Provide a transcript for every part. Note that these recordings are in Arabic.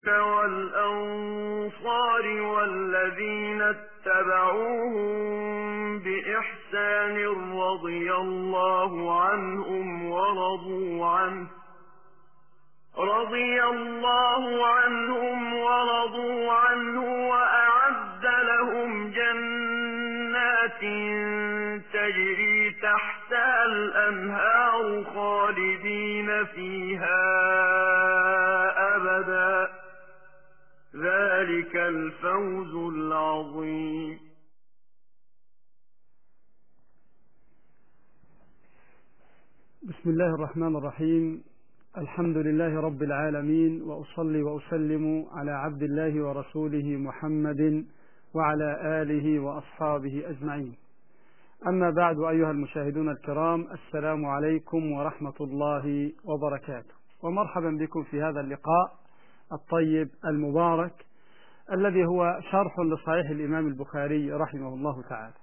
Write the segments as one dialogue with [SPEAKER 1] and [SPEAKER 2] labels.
[SPEAKER 1] والأنصار والذين اتبعوهم بإحسان رضي الله عنهم ورضوا عنه وأعد لهم جنات تجري تحتها الأنهار خالدين فيها أبدا ذلك الفوز العظيم.
[SPEAKER 2] بسم الله الرحمن الرحيم. الحمد لله رب العالمين، وأصلي وأسلم على عبد الله ورسوله محمد وعلى آله وأصحابه أجمعين. أما بعد، أيها المشاهدون الكرام، السلام عليكم ورحمة الله وبركاته، ومرحبا بكم في هذا اللقاء الطيب المبارك الذي هو شرح لصحيح الإمام البخاري رحمه الله تعالى.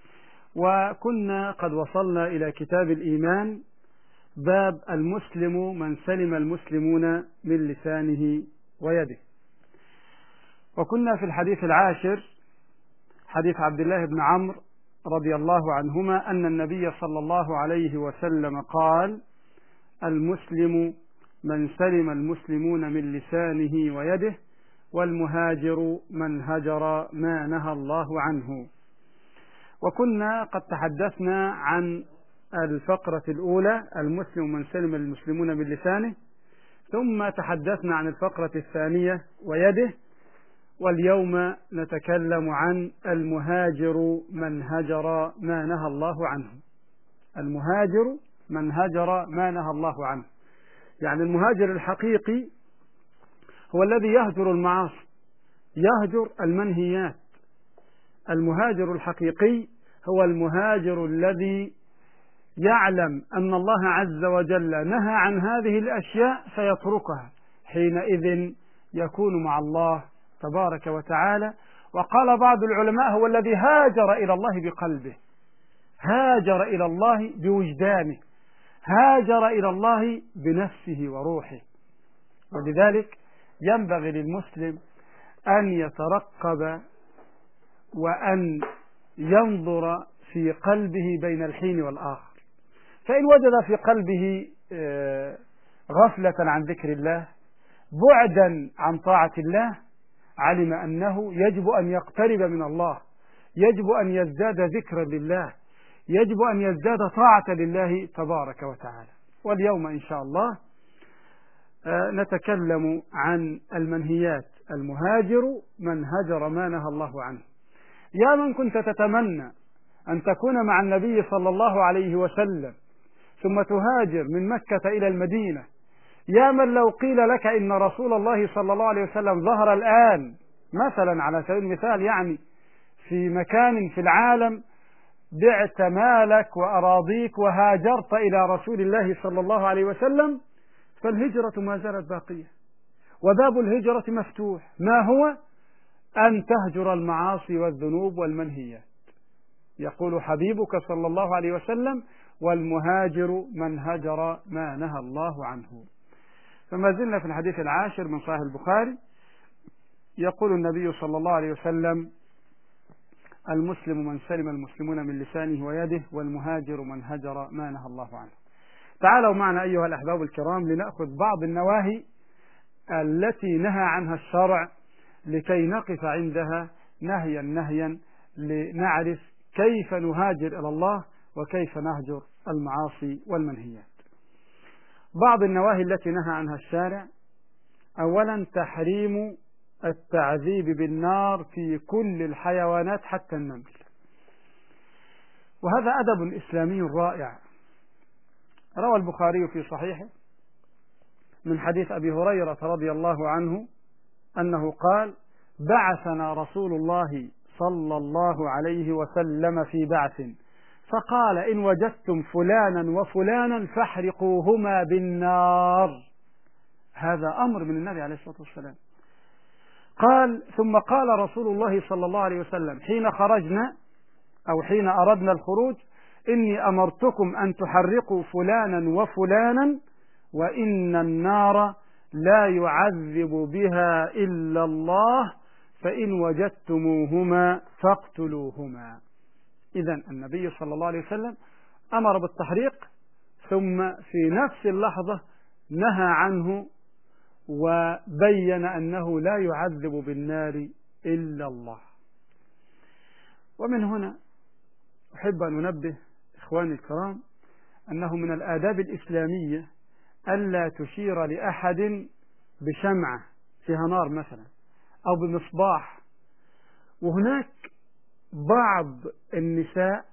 [SPEAKER 2] وكنا قد وصلنا إلى كتاب الإيمان، باب المسلم من سلم المسلمون من لسانه ويده. وكنا في الحديث العاشر، حديث عبد الله بن عمرو رضي الله عنهما أن النبي صلى الله عليه وسلم قال: المسلم من سلم المسلمون من لسانه ويده، والمهاجر من هجر ما نهى الله عنه. وكنا قد تحدثنا عن الفقرة الأولى، المسلم من سلم المسلمون من لسانه، ثم تحدثنا عن الفقرة الثانية ويده، واليوم نتكلم عن المهاجر من هجر ما نهى الله عنه. المهاجر من هجر ما نهى الله عنه، يعني المهاجر الحقيقي هو الذي يهجر المعاصي، يهجر المنهيات. المهاجر الحقيقي هو المهاجر الذي يعلم أن الله عز وجل نهى عن هذه الأشياء فيتركها، حينئذ يكون مع الله تبارك وتعالى. وقال بعض العلماء: هو الذي هاجر إلى الله بقلبه، هاجر إلى الله بوجدانه، هاجر إلى الله بنفسه وروحه. ولذلك ينبغي للمسلم أن يترقب وأن ينظر في قلبه بين الحين والآخر، فإن وجد في قلبه غفلة عن ذكر الله، بعدا عن طاعة الله، علم أنه يجب أن يقترب من الله، يجب أن يزداد ذكرا لله، يجب أن يزداد طاعة لله تبارك وتعالى. واليوم إن شاء الله نتكلم عن المنهيات. المهاجر من هجر ما نهى الله عنه. يا من كنت تتمنى أن تكون مع النبي صلى الله عليه وسلم ثم تهاجر من مكة إلى المدينة، يا من لو قيل لك إن رسول الله صلى الله عليه وسلم ظهر الآن مثلا على سبيل المثال، يعني في مكان في العالم، بعت مالك وأراضيك وهاجرت إلى رسول الله صلى الله عليه وسلم، فالهجرة ما زالت باقية، وباب الهجرة مفتوح. ما هو؟ أن تهجر المعاصي والذنوب والمنهيات. يقول حبيبك صلى الله عليه وسلم: والمهاجر من هجر ما نهى الله عنه. فما زلنا في الحديث العاشر من صحيح البخاري. يقول النبي صلى الله عليه وسلم: المسلم من سلم المسلمون من لسانه ويده، والمهاجر من هجر ما نهى الله عنه. تعالوا معنا أيها الأحباب الكرام لنأخذ بعض النواهي التي نهى عنها الشرع، لكي نقف عندها نهيا لنعرف كيف نهاجر إلى الله وكيف نهجر المعاصي والمنهيات. بعض النواهي التي نهى عنها الشارع: أولا، تحريم التعذيب بالنار في كل الحيوانات حتى النمل. وهذا أدب إسلامي رائع. روى البخاري في صحيحه من حديث أبي هريرة رضي الله عنه أنه قال: بعثنا رسول الله صلى الله عليه وسلم في بعث، فقال: إن وجدتم فلانا وفلانا فاحرقوهما بالنار. هذا أمر من النبي عليه الصلاة والسلام. قال: ثم قال رسول الله صلى الله عليه وسلم حين خرجنا أو حين أردنا الخروج: إني أمرتكم أن تحرقوا فلانا وفلانا، وإن النار لا يعذب بها إلا الله، فإن وجدتموهما فاقتلوهما. إذن النبي صلى الله عليه وسلم أمر بالتحريق، ثم في نفس اللحظة نهى عنه وبين أنه لا يعذب بالنار إلا الله. ومن هنا أحب أن أنبه إخواني الكرام أنه من الآداب الإسلامية ألا تشير لأحد بشمعة فيها نار مثلا أو بمصباح. وهناك بعض النساء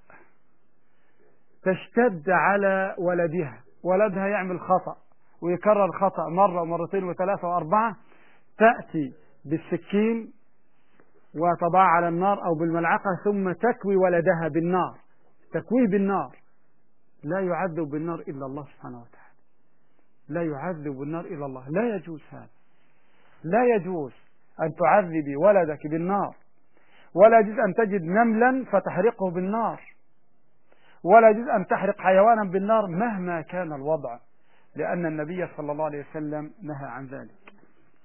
[SPEAKER 2] تشتد على ولدها يعمل خطأ ويكرر خطأ مرة ومرتين وثلاثة وأربعة، تأتي بالسكين وتضع على النار أو بالملعقة ثم تكوي ولدها بالنار، تكويه بالنار. لا يعذب بالنار إلا الله سبحانه وتعالى، لا يعذب بالنار إلا الله. لا يجوز هذا، لا يجوز أن تعذبي ولدك بالنار، ولا يجوز أن تجد نملا فتحرقه بالنار، ولا يجوز أن تحرق حيوانا بالنار مهما كان الوضع، لأن النبي صلى الله عليه وسلم نهى عن ذلك.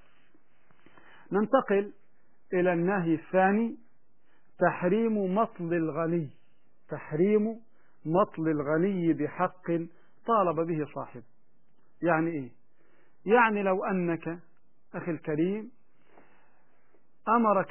[SPEAKER 2] ننتقل إلى النهي الثاني، تحريم مطل الغني. تحريم مطل الغني بحق طالب به صاحبه. يعني إيه؟ يعني لو أنك أخي الكريم أمرك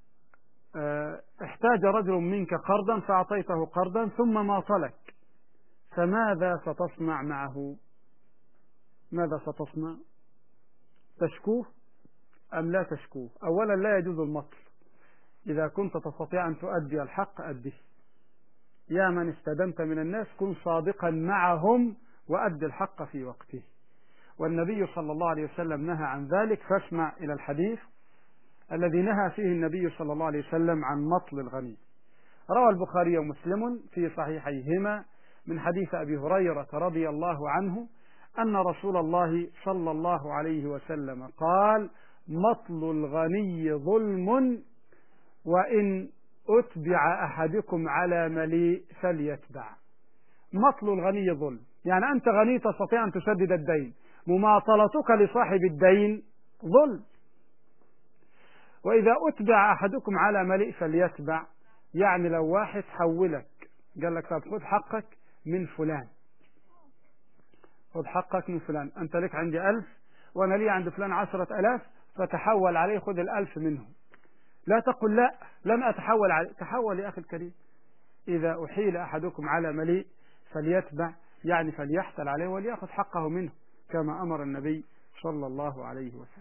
[SPEAKER 2] احتاج رجل منك قرضا فأعطيته قرضا ثم ماطلك، فماذا ستصنع معه؟ ماذا ستصنع؟ تشكوه أم لا تشكوه؟ أولا لا يجوز المطل. إذا كنت تستطيع أن تؤدي الحق أديه. يا من استدمت من الناس كن صادقا معهم وأدي الحق في وقته. والنبي صلى الله عليه وسلم نهى عن ذلك، فاسمع إلى الحديث الذي نهى فيه النبي صلى الله عليه وسلم عن مطل الغني. روى البخاري ومسلم في صحيحيهما من حديث أبي هريرة رضي الله عنه أن رسول الله صلى الله عليه وسلم قال: مطل الغني ظلم، وإن أتبع أحدكم على مليء فليتبع. مطل الغني ظلم، يعني أنت غني تستطيع أن تسدد الدين، مماطلتك لصاحب الدين ظلم. وإذا أتبع أحدكم على مليء فليتبع، يعني لو واحد حولك قال لك طب خذ حقك من فلان، خذ حقك من فلان، أنت لك عندي 1000 وأنا لي عند فلان 10,000، فتحول عليه خذ 1000 منه. لا تقل لا لن أتحول عليه، تحول يا أخي الكريم. إذا أحيل أحدكم على مليء فليتبع، يعني فليحتل عليه وليأخذ حقه منه كما أمر النبي صلى الله عليه وسلم.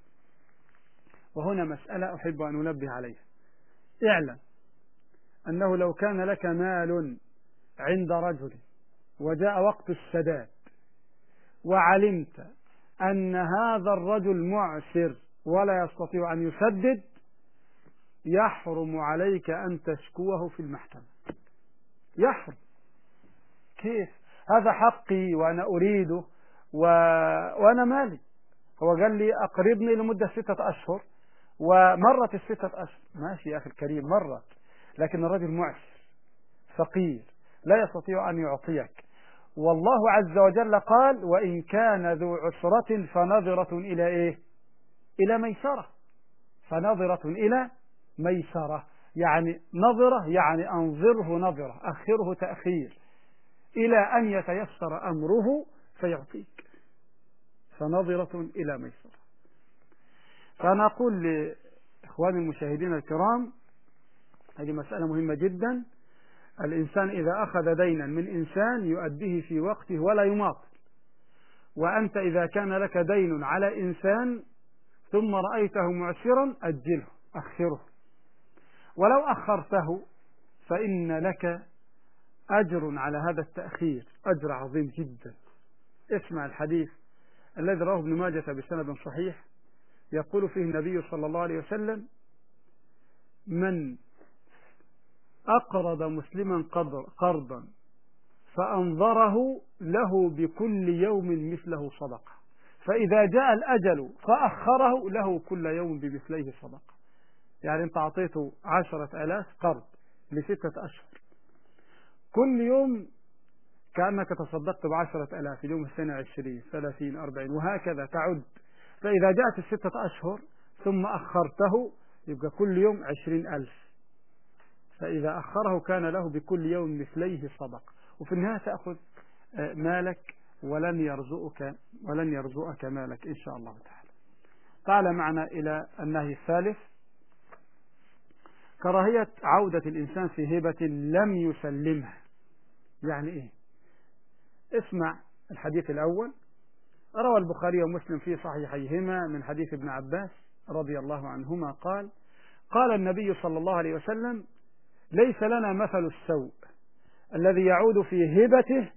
[SPEAKER 2] وهنا مسألة أحب أن أنبه عليها. اعلم أنه لو كان لك مال عند رجل وجاء وقت السداد وعلمت أن هذا الرجل معسر ولا يستطيع أن يسدد، يحرم عليك أن تشكوه في المحكمة. يحرم. كيف؟ هذا حقي وأنا أريده وأنا مالي. هو قال لي أقرضني لمدة 6 أشهر ومرت 6 أشهر، ماشي يا أخي الكريم مرت، لكن الرجل معسر فقير لا يستطيع أن يعطيك، والله عز وجل قال: وإن كان ذو عسرة فنظرة إلى إيه؟ إلى ميسرة. فنظرة إلى ميسرة، يعني نظرة يعني أنظره نظرة، أخره تأخير إلى أن يتيسر أمره فيعطيك. فنظرة إلى ميسرة. فأنا أقول لإخواني المشاهدين الكرام، هذه مسألة مهمة جدا. الإنسان إذا أخذ دينا من إنسان يؤديه في وقته ولا يماطل. وأنت إذا كان لك دين على إنسان ثم رأيته معسرا أجله، أخره. ولو أخرته فإن لك أجر على هذا التأخير، أجر عظيم جدا. اسمع الحديث الذي رواه ابن ماجة بسند صحيح، يقول فيه النبي صلى الله عليه وسلم: من أقرض مسلما قرضا فأنظره له بكل يوم مثله صدقة، فإذا جاء الأجل فأخره له كل يوم بمثله صدقة. يعني أنت أعطيته 10,000 قرض ل6 أشهر، كل يوم كأنك تصدقت ب10,000، اليوم 20 20 30 40 وهكذا تعد. فإذا جاءت الستة أشهر ثم أخرته يبقى كل يوم 20,000، فإذا أخره كان له بكل يوم مثليه صدق، وفي النهاية تأخذ مالك ولن يرزقك مالك إن شاء الله تعالى. تعال معنا إلى النهي الثالث، كراهية عودة الإنسان في هبة لم يسلمها. يعني إيه؟ اسمع الحديث الأول. روى البخاري ومسلم في صحيحيهما من حديث ابن عباس رضي الله عنهما قال: قال النبي صلى الله عليه وسلم: ليس لنا مثل السوء الذي يعود في هبته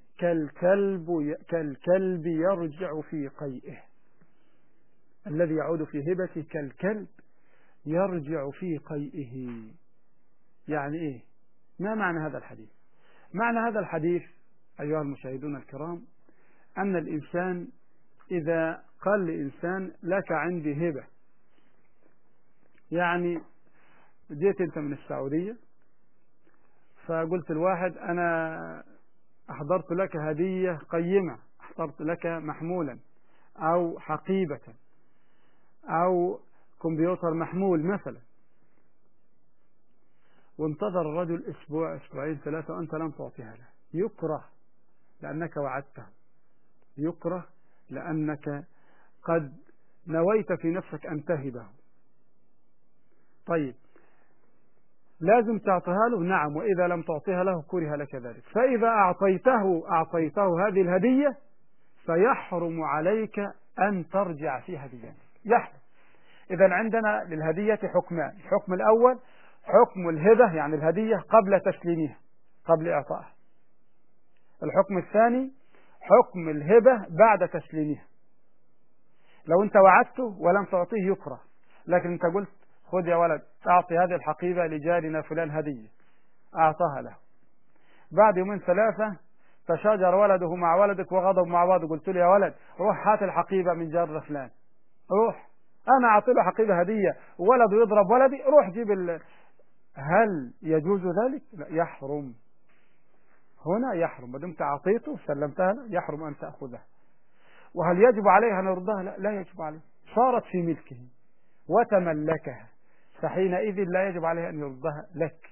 [SPEAKER 2] كالكلب يرجع في قيئه. الذي يعود في هبته كالكلب يرجع في قيئه. يعني إيه؟ ما معنى هذا الحديث؟ معنى هذا الحديث أيها المشاهدون الكرام أن الإنسان إذا قال لإنسان لك عندي هبة، يعني جيت أنت من السعودية فقلت الواحد أنا أحضرت لك هدية قيمة، أحضرت لك محمولا أو حقيبة أو كمبيوتر محمول مثلا، وانتظر الرجل أسبوع أسبوعين ثلاثة وأنت لم تعطيها له، يكره لأنك وعدته، يكره لأنك قد نويت في نفسك أن تهبه. طيب لازم تعطيها له؟ نعم، وإذا لم تعطيها له كره لك ذلك. فإذا أعطيته هذه الهدية فيحرم عليك أن ترجع في هديتك، يحرم. إذا عندنا للهدية حكمان: الحكم الأول حكم الهبة، يعني الهدية قبل تسليمها، قبل إعطائها. الحكم الثاني حكم الهبة بعد تسليمها. لو أنت وعدته ولم تعطيه يكره، لكن أنت قلت خذ يا ولد أعطي هذه الحقيبة لجارنا فلان هدية، أعطاها له. بعد يومين ثلاثة تشاجر ولده مع ولدك وغضب مع بعض، قلت له يا ولد روح هات الحقيبة من جار فلان، روح أنا أعطي له حقيبة هدية وولده يضرب ولدي، روح جيب هل يجوز ذلك؟ لا، يحرم. هنا يحرم، ما دمت أعطيته سلمتها له يحرم أن تأخذها. وهل يجب عليه أن يردها؟ لا يجب عليه، صارت في ملكه وتملكها، فحينئذ لا يجب عليه أن يردها لك.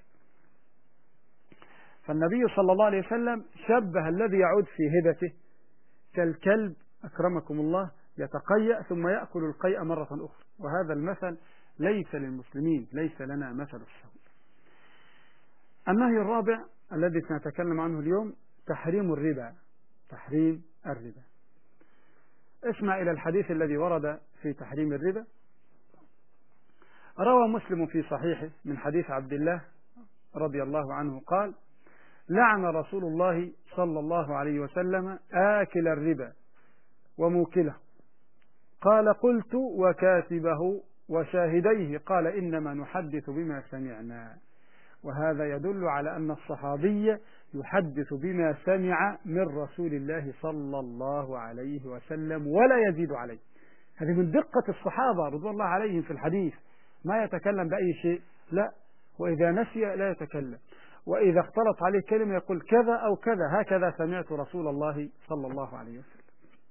[SPEAKER 2] فالنبي صلى الله عليه وسلم شبه الذي يعود في هبته كالكلب أكرمكم الله يتقيأ ثم يأكل القيء مرة أخرى، وهذا المثل ليس للمسلمين، ليس لنا مثل السوء. النهي الرابع الذي سنتكلم عنه اليوم تحريم الربا. تحريم الربا. اسمع إلى الحديث الذي ورد في تحريم الربا. روى مسلم في صحيحه من حديث عبد الله رضي الله عنه قال: لعن رسول الله صلى الله عليه وسلم آكل الربا وموكله. قال: قلت وكاتبه وشاهديه؟ قال: إنما نحدث بما سمعنا. وهذا يدل على أن الصحابي يحدث بما سمع من رسول الله صلى الله عليه وسلم ولا يزيد عليه. هذه من دقة الصحابة رضوان الله عليهم في الحديث، ما يتكلم بأي شيء، لا، وإذا نسي لا يتكلم، وإذا اختلط عليه كلمة يقول كذا أو كذا، هكذا سمعت رسول الله صلى الله عليه وسلم.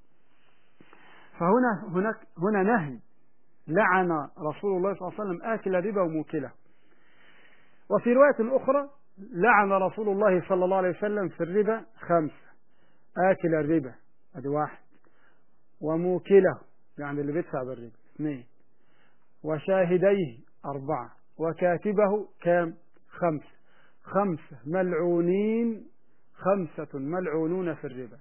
[SPEAKER 2] فهنا نهي، لعن رسول الله صلى الله عليه وسلم آكل الربا وموكله. وفي رواية أخرى لعن رسول الله صلى الله عليه وسلم في الربا 5: آكل الربا هذا 1، وموكله يعني اللي بيدفع بالربا 2، وشاهديه 4، وكاتبه كام؟ 5. 5 ملعونين، 5 ملعونون في الربا.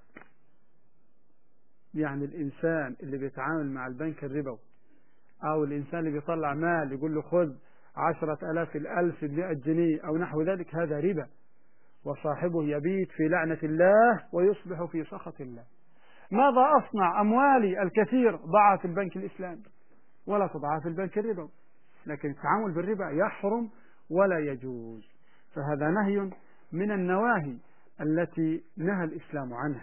[SPEAKER 2] يعني الإنسان اللي بيتعامل مع البنك الربوي أو الإنسان اللي بيطلع مال يقول له خذ 10,000 الألف ب100 جنيه أو نحو ذلك، هذا ربا، وصاحبه يبيت في لعنة الله ويصبح في سخط الله. ماذا أصنع؟ أموالي الكثير ضعها في البنك الإسلامي ولا تضعها في البنك الربوي، لكن التعامل بالربا يحرم ولا يجوز. فهذا نهي من النواهي التي نهى الإسلام عنها.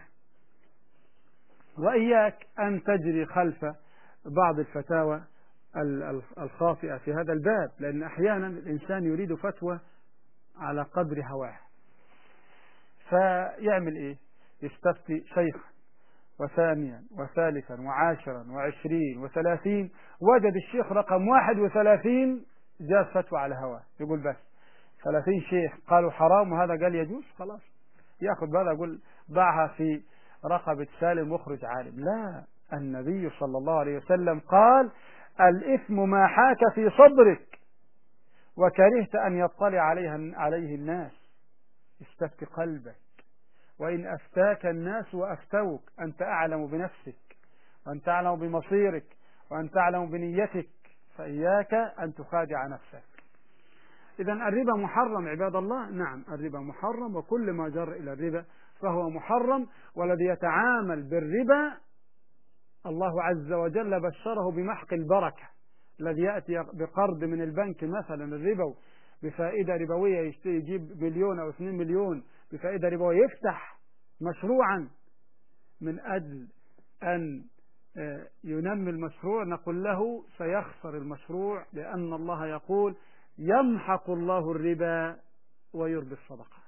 [SPEAKER 2] وإياك أن تجري خلف بعض الفتاوى الخاطئة في هذا الباب، لأن أحيانا الإنسان يريد فتوى على قدر هواه، فيعمل إيه؟ يستفتي شيخ وثانيا وثالثا وعاشرا وعشرين وثلاثين، وجد الشيخ رقم 31 جاء فتوى على هواه يقول بس 30 شيخ قالوا حرام وهذا قال يجوز، خلاص ياخذ هذا يقول ضعها في رقبة سالم واخرج عالم. لا، النبي صلى الله عليه وسلم قال الإثم ما حاك في صدرك وكرهت أن يطلع عليه الناس، استفت قلبك، وإن أفتاك الناس وأفتوك أنت أعلم بنفسك وأنت أعلم بمصيرك وأنت أعلم بنيتك، فإياك أن تخادع نفسك. إذا الربا محرم عباد الله، نعم الربا محرم، وكل ما جر إلى الربا فهو محرم. والذي يتعامل بالربا الله عز وجل بشره بمحق البركة. الذي يأتي بقرض من البنك مثلا الربا بفائدة ربوية يجيب 1 أو 2 مليون بفائدة ربوية، يفتح مشروعا من أجل أن ينمي المشروع، نقول له سيخسر المشروع، لأن الله يقول يمحق الله الربا ويربي الصدقات.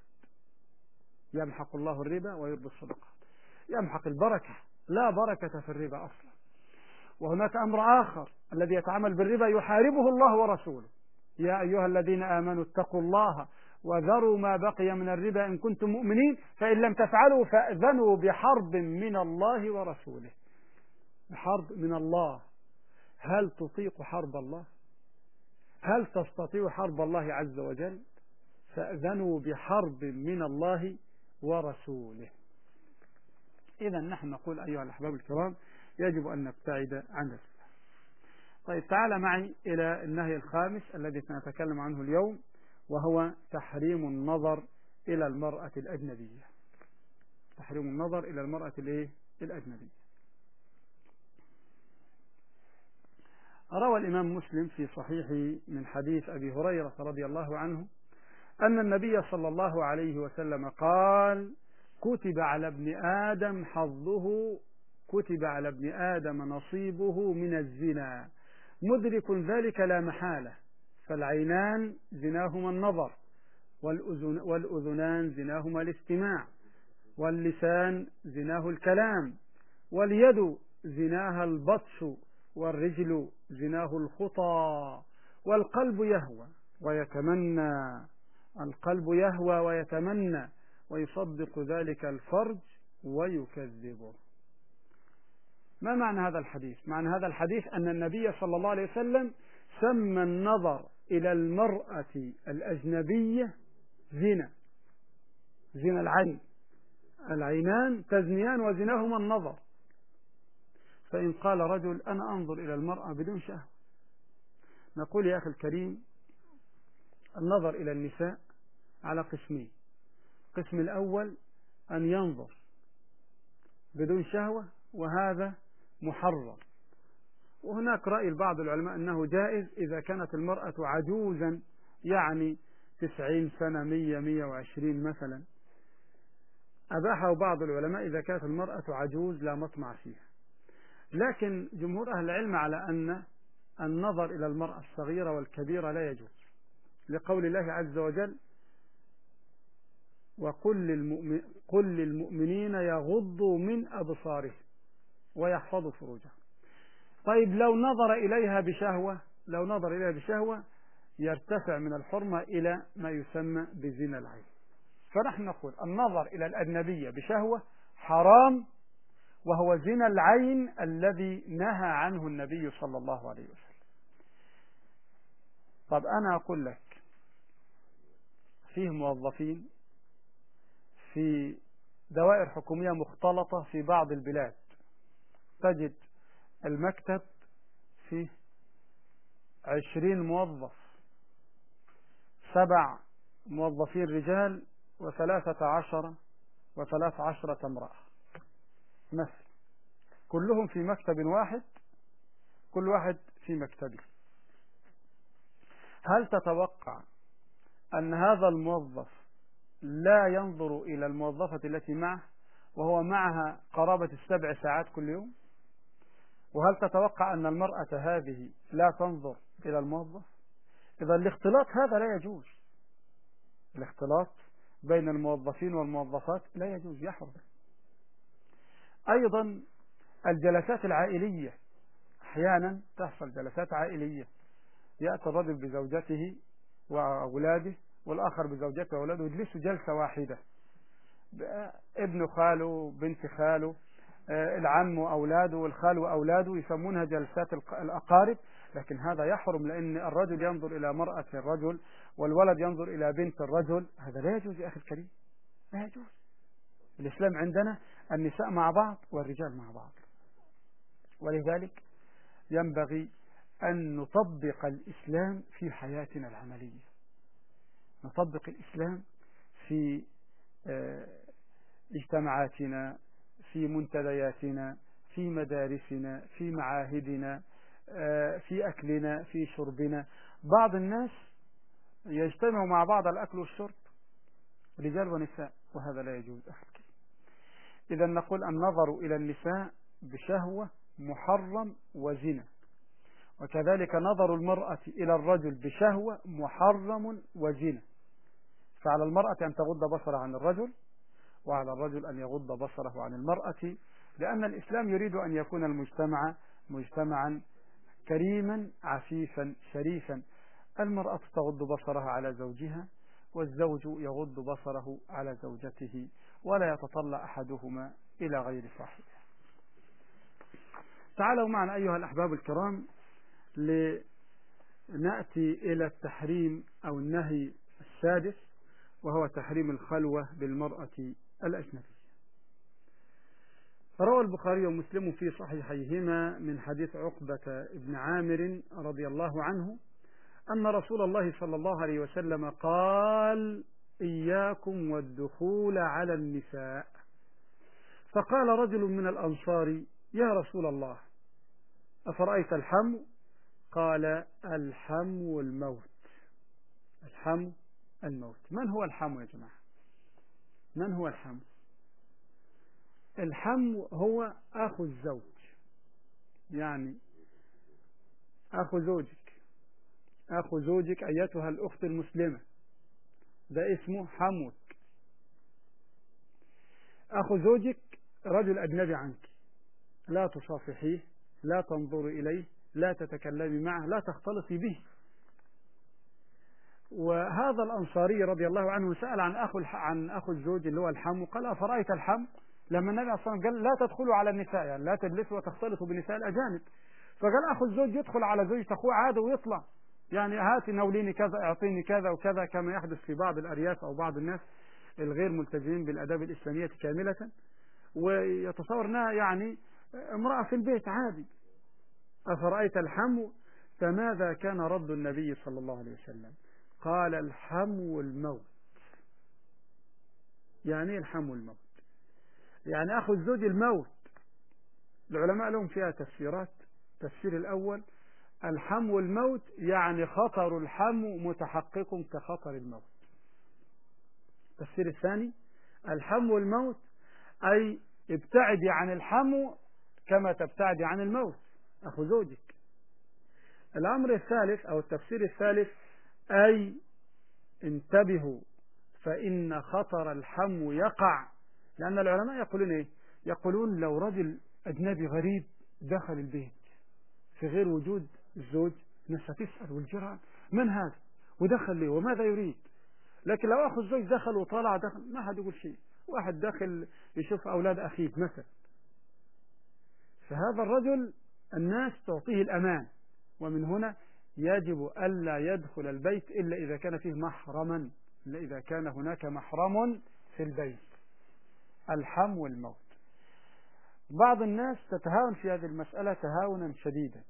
[SPEAKER 2] يمحق الله الربا ويربي الصدقات، يمحق البركة، لا بركة في الربا أصلا. وهناك أمر آخر، الذي يتعامل بالربا يحاربه الله ورسوله. يا أيها الذين آمنوا اتقوا الله وذروا ما بقي من الربا إن كنتم مؤمنين فإن لم تفعلوا فأذنوا بحرب من الله ورسوله. بحرب من الله. هل تطيق حرب الله؟ هل تستطيع حرب الله عز وجل؟ فأذنوا بحرب من الله ورسوله. إذا نحن نقول أيها الأحباب الكرام يجب أن نبتعد عن الربا. طيب تعال معي إلى النهي الخامس الذي سنتكلم عنه اليوم، وهو تحريم النظر إلى المرأة الأجنبية. تحريم النظر إلى المرأة الأجنبية. روى الإمام مسلم في صحيحه من حديث أبي هريرة رضي الله عنه أن النبي صلى الله عليه وسلم قال كتب على ابن آدم حظه، كتب على ابن آدم نصيبه من الزنا، مدرك ذلك لا محالة، فالعينان زناهما النظر، والأذنان زناهما الاستماع، واللسان زناه الكلام، واليد زناها البطش، والرجل زناه الخطى، والقلب يهوى ويتمنى، القلب يهوى ويتمنى، ويصدق ذلك الفرج ويكذبه. ما معنى هذا الحديث؟ معنى هذا الحديث أن النبي صلى الله عليه وسلم سمى النظر إلى المرأة الأجنبية زنا، زنا العين، العينان تزنيان وزناهما النظر. فإن قال رجل أنا أنظر إلى المرأة بدون شهوة، نقول يا أخي الكريم النظر إلى النساء على قسمين. القسم الأول أن ينظر بدون شهوة وهذا محرم، وهناك رأي بعض العلماء أنه جائز إذا كانت المرأة عجوزا، يعني 90 سنة 100 120 مثلا، أباحه بعض العلماء إذا كانت المرأة عجوز لا مطمع فيها. لكن جمهور أهل العلم على أن النظر إلى المرأة الصغيرة والكبيرة لا يجوز، لقول الله عز وجل وقل للمؤمنين يغضوا من أبصارهم ويحفظوا فروجهم. طيب لو نظر إليها بشهوة، لو نظر إليها بشهوة يرتفع من الحرمة إلى ما يسمى بزنا العين. فنحن نقول النظر إلى الأجنبية بشهوة حرام، وهو زنا العين الذي نهى عنه النبي صلى الله عليه وسلم. طب أنا أقول لك فيه موظفين في دوائر حكومية مختلطة في بعض البلاد، تجد المكتب فيه 20 موظف، 7 موظفين رجال و13 امرأة مثل، كلهم في مكتب واحد، كل واحد في مكتبه. هل تتوقع أن هذا الموظف لا ينظر إلى الموظفة التي معه وهو معها قرابة 7 ساعات كل يوم؟ وهل تتوقع أن المرأة هذه لا تنظر إلى الموظف؟ إذا الاختلاط هذا لا يجوز، الاختلاط بين الموظفين والموظفات لا يجوز، يحرم. أيضا الجلسات العائلية، أحيانا تحصل جلسات عائلية، يأتي الرجل بزوجته وأولاده والآخر بزوجته وأولاده يجلسوا جلسة واحدة، ابن خاله بنت خاله، العم وأولاده والخال وأولاده، يسمونها جلسات الأقارب. لكن هذا يحرم، لأن الرجل ينظر إلى مرأة الرجل والولد ينظر إلى بنت الرجل، هذا لا يجوز يا أخي الكريم، لا يجوز. الإسلام عندنا النساء مع بعض والرجال مع بعض، ولذلك ينبغي أن نطبق الإسلام في حياتنا العملية، نطبق الإسلام في اجتماعاتنا، في منتدياتنا، في مدارسنا، في معاهدنا، في أكلنا، في شربنا. بعض الناس يجتمعوا مع بعض الأكل والشرب، رجال ونساء، وهذا لا يجوز أخي. إذا نقول النظر إلى النساء بشهوة محرم وزنا، وكذلك نظر المرأة إلى الرجل بشهوة محرم وزنا. فعلى المرأة أن تغض بصرها عن الرجل، وعلى الرجل أن يغض بصره عن المرأة، لأن الإسلام يريد أن يكون المجتمع مجتمعا كريما عفيفا شريفا. المرأة تغض بصرها على زوجها، والزوج يغض بصره على زوجته، ولا يتطلع أحدهما إلى غير صاحبه. تعالوا معنا أيها الأحباب الكرام لنأتي إلى التحريم أو النهي السادس، وهو تحريم الخلوة بالمرأة الأجنبية. روى البخاري ومسلم في صحيحيهما من حديث عقبة بن عامر رضي الله عنه أن رسول الله صلى الله عليه وسلم قال: إياكم والدخول على النساء. فقال رجل من الأنصار: يا رسول الله، أفرأيت الحمو؟ قال: الحمو الموت. الحمو الموت. من هو الحمو يا جماعة؟ من هو الحمو؟ الحمو هو أخو الزوج، يعني أخو زوجك، أخو زوجك أيتها الأخت المسلمة، ده اسمه حموك. أخو زوجك رجل أجنبي عنك، لا تصافحيه، لا تنظر إليه، لا تتكلمي معه، لا تختلطي به. وهذا الأنصاري رضي الله عنه سأل عن أخو الزوج اللي هو الحمو، قال: أفرأيت الحمو؟ لما النبي صلى الله عليه وسلم قال: لا تدخلوا على النساء، يعني لا تجلسوا وتختلطوا بنساء الأجانب. فقال: أخو الزوج يدخل على زوجة أخوه عادة ويطلع، يعني هاتي نوليني كذا، اعطيني كذا وكذا، كما يحدث في بعض الأرياف أو بعض الناس الغير ملتزمين بالآداب الإسلامية كاملة، ويتصور أنها يعني امرأة في البيت عادي. أفرأيت الحمو؟ فماذا كان رد النبي صلى الله عليه وسلم؟ قال: الحمو الموت. يعني الحمو الموت، يعني أخو الزوج الموت. العلماء لهم فيها تفسيرات. التفسير الأول: الحمو الموت يعني خطر الحمو متحقق كخطر الموت. التفسير الثاني: الحمو الموت أي ابتعدي عن الحمو كما تبتعدي عن الموت، أخو زوجك. الأمر الثالث أو التفسير الثالث: أي انتبهوا فإن خطر الحمو يقع. لأن العلماء يقولون إيه؟ يقولون لو رجل أجنبي غريب دخل البيت في غير وجود الزوج، الناس تسأل والجيران: من هذا؟ ودخل ليه؟ وماذا يريد؟ لكن لو أخو الزوج دخل وطلع دخل، ما حد يقول شيء. واحد داخل يشوف أولاد أخيه مثلا، فهذا الرجل الناس تعطيه الأمان. ومن هنا يجب ألا يدخل البيت إلا إذا كان فيه محرما، إلا إذا كان هناك محرم في البيت. الحمو الموت. بعض الناس تتهاون في هذه المسألة تهاونا شديدا.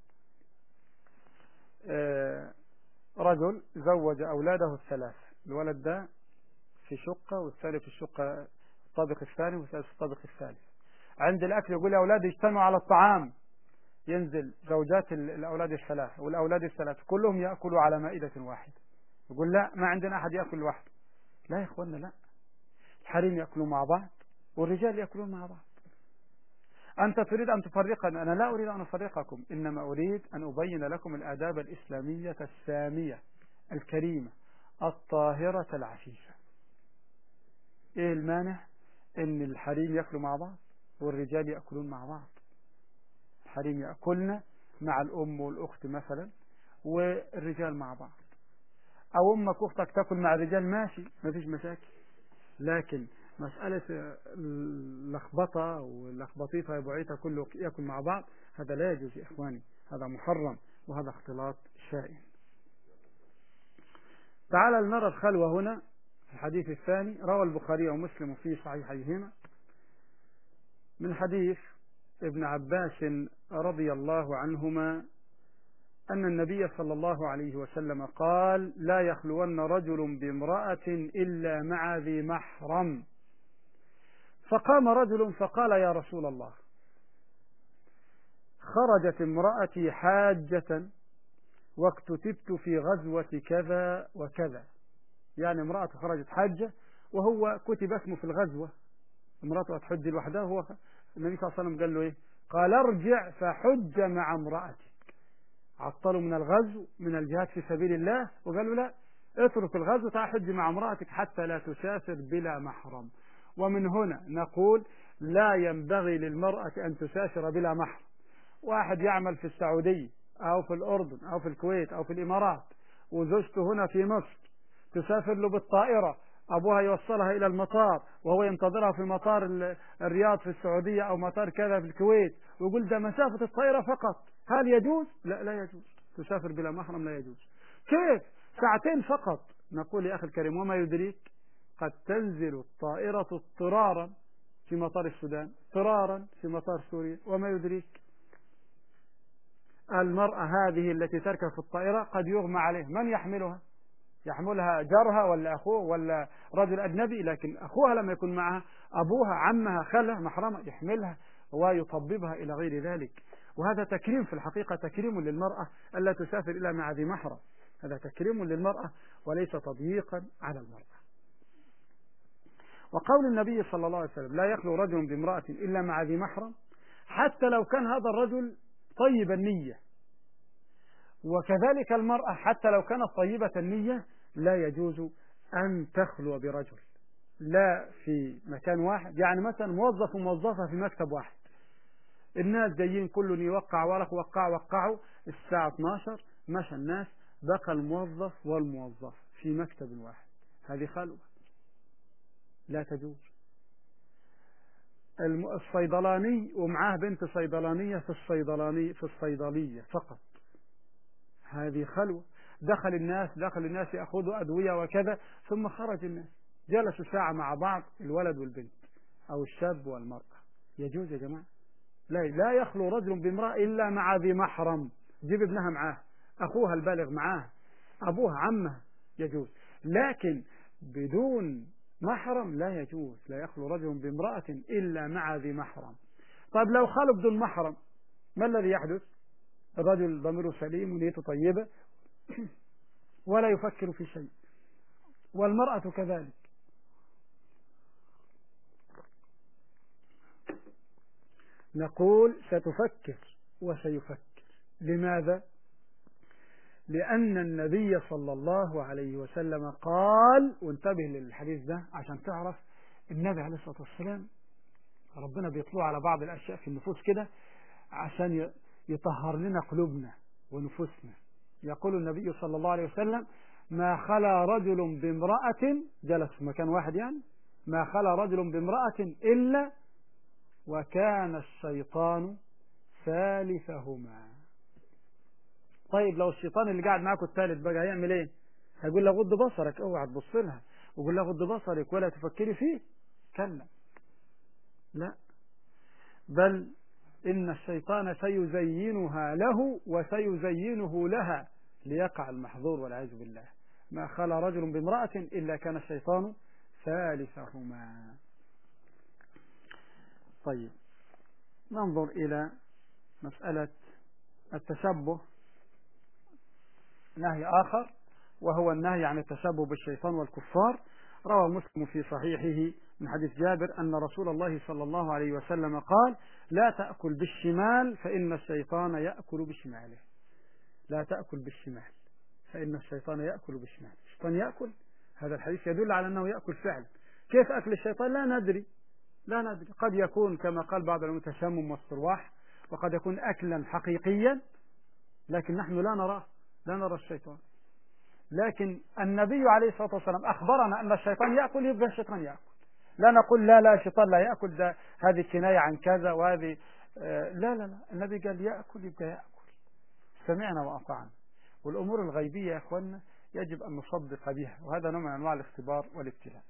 [SPEAKER 2] رجل زوج أولاده الثلاث، الولد ده في شقة والثاني في الشقة الطابق الثاني والثالث في الطابق الثالث. عند الأكل يقول: يا أولاد اجتمعوا على الطعام. ينزل زوجات الأولاد الثلاث والأولاد الثلاث كلهم يأكلوا على مائدة واحدة. يقول: لا، ما عندنا أحد يأكل لوحده. لا يا إخوانا، لا، الحريم يأكلوا مع بعض والرجال يأكلون مع بعض. أنت تريد أن تفرقنا، أنا لا أريد أن أفرقكم، إنما أريد أن أبين لكم الآداب الإسلامية السامية الكريمة الطاهرة العفيفة. إيه المانع إن الحريم يأكلوا مع بعض والرجال يأكلون مع بعض، الحريم يأكلن مع الأم والأخت مثلا والرجال مع بعض، أو أمك أختك تأكل مع الرجال ماشي ما فيش مشاكل، لكن مسألة اللخبطة واللخبطيطة يبعيتها كله يأكل مع بعض هذا لا يجوز يا إخواني، هذا محرم وهذا اختلاط شائن. تعال لنرى الخلوة هنا. الحديث الثاني روى البخاري ومسلم في صحيحيهما من حديث ابن عباس رضي الله عنهما أن النبي صلى الله عليه وسلم قال: لا يخلون رجل بامرأة إلا مع ذي محرم. فقام رجل فقال: يا رسول الله، خرجت امرأتي حاجة واكتتبت في غزوة كذا وكذا، يعني امرأة خرجت حاجة وهو كتب اسمه في الغزوة، امرأته هتحج لوحدها، هو النبي صلى الله عليه وسلم قال له ايه؟ قال: ارجع فحج مع امرأتك. عطلوا من الغزو من الجهاد في سبيل الله وقالوا لا، اترك الغزو تعال حج مع امرأتك حتى لا تسافر بلا محرم. ومن هنا نقول لا ينبغي للمرأة أن تسافر بلا محرم. واحد يعمل في السعودية أو في الأردن أو في الكويت أو في الإمارات وزوجته هنا في مصر، تسافر له بالطائرة، أبوها يوصلها إلى المطار وهو ينتظرها في مطار الرياض في السعودية أو مطار كذا في الكويت، ويقول ده مسافة الطائرة فقط، هل يجوز؟ لا، لا يجوز، تسافر بلا محرم لا يجوز. كيف؟ ساعتين فقط. نقول يا أخي الكريم وما يدريك قد تنزل الطائرة اضطرارا في مطار السودان، اضطرارا في مطار سوريا، وما يدريك. المرأة هذه التي تركب في الطائرة قد يغمى عليه، من يحملها؟ يحملها جارها ولا أخوه ولا رجل أجنبي، لكن أخوها لما يكون معها أبوها عمها خالها محرمة يحملها ويطببها إلى غير ذلك. وهذا تكريم في الحقيقة، تكريم للمرأة ألا تسافر إلا مع ذي محرم، هذا تكريم للمرأة وليس تضييقا على المرأة. وقول النبي صلى الله عليه وسلم: لا يخلو رجل بامرأة إلا مع ذي محرم، حتى لو كان هذا الرجل طيب النية، وكذلك المرأة حتى لو كانت طيبة النية لا يجوز أن تخلو برجل، لا في مكان واحد، يعني مثلا موظف وموظفة في مكتب واحد، الناس جايين كل يوقع ورق، وقعوا الساعة 12 مشى الناس، بقى الموظف والموظف في مكتب واحد، هذه خلوة لا تجوز. الصيدلاني ومعاه بنت صيدلانية في الصيدلية فقط، هذه خلوة. دخل الناس يأخذوا أدوية وكذا، ثم خرج الناس جلسوا ساعة مع بعض، الولد والبنت أو الشاب والمرأة، يجوز يا جماعة؟ لا يخلو رجل بامرأة إلا مع ذي محرم، جيب ابنها معاه، أخوها البالغ معاه، أبوها عمها، يجوز، لكن بدون محرم لا يجوز. لا يخلو رجل بامرأة إلا مع ذي محرم. طيب لو خلوا بدون محرم ما الذي يحدث؟ الرجل ضميره سليم ونيته طيبة ولا يفكر في شيء، والمرأة كذلك. نقول ستفكر وسيفكر. لماذا؟ لأن النبي صلى الله عليه وسلم قال، وانتبه للحديث ده عشان تعرف النبي عليه الصلاة والسلام ربنا بيطلع على بعض الأشياء في النفوس كده عشان يطهر لنا قلوبنا ونفوسنا. يقول النبي صلى الله عليه وسلم: ما خلا رجل بامرأة، جلس في مكان واحد يعني، ما خلا رجل بامرأة إلا وكان الشيطان ثالثهما. طيب لو الشيطان اللي قاعد معاكم الثالث بقى هيعمل ايه؟ هيقول له غض بصرك، اوعى تبص لها، ويقول له غض بصرك ولا تفكري فيه، كلا، لا، بل إن الشيطان سيزينها له وسيزينه لها ليقع المحظور والعياذ بالله. ما خلا رجل بامرأة إلا كان الشيطان ثالثهما. طيب ننظر إلى مسألة التشبه، نهي آخر وهو النهي عن التشبه بالشيطان والكفار. روى مسلم في صحيحه من حديث جابر أن رسول الله صلى الله عليه وسلم قال: لا تأكل بالشمال فإن الشيطان يأكل بشماله. لا تأكل بالشمال فإن الشيطان يأكل بشماله. الشيطان يأكل، هذا الحديث يدل على أنه يأكل فعلا. كيف أكل الشيطان؟ لا ندري، لا ندري، قد يكون كما قال بعض المتشمم والصرواح، وقد يكون أكلا حقيقيا، لكن نحن لا نراه، لا نرى الشيطان. لكن النبي عليه الصلاة والسلام أخبرنا أن الشيطان يأكل، يبقى الشيطان يأكل. لا نقول لا الشيطان لا يأكل، ده هذه كناية عن كذا وهذه لا، النبي قال يأكل يبقى يأكل. سمعنا وأطعنا. والأمور الغيبية يا أخوانا يجب أن نصدق بها، وهذا نوع من أنواع الاختبار والابتلاء.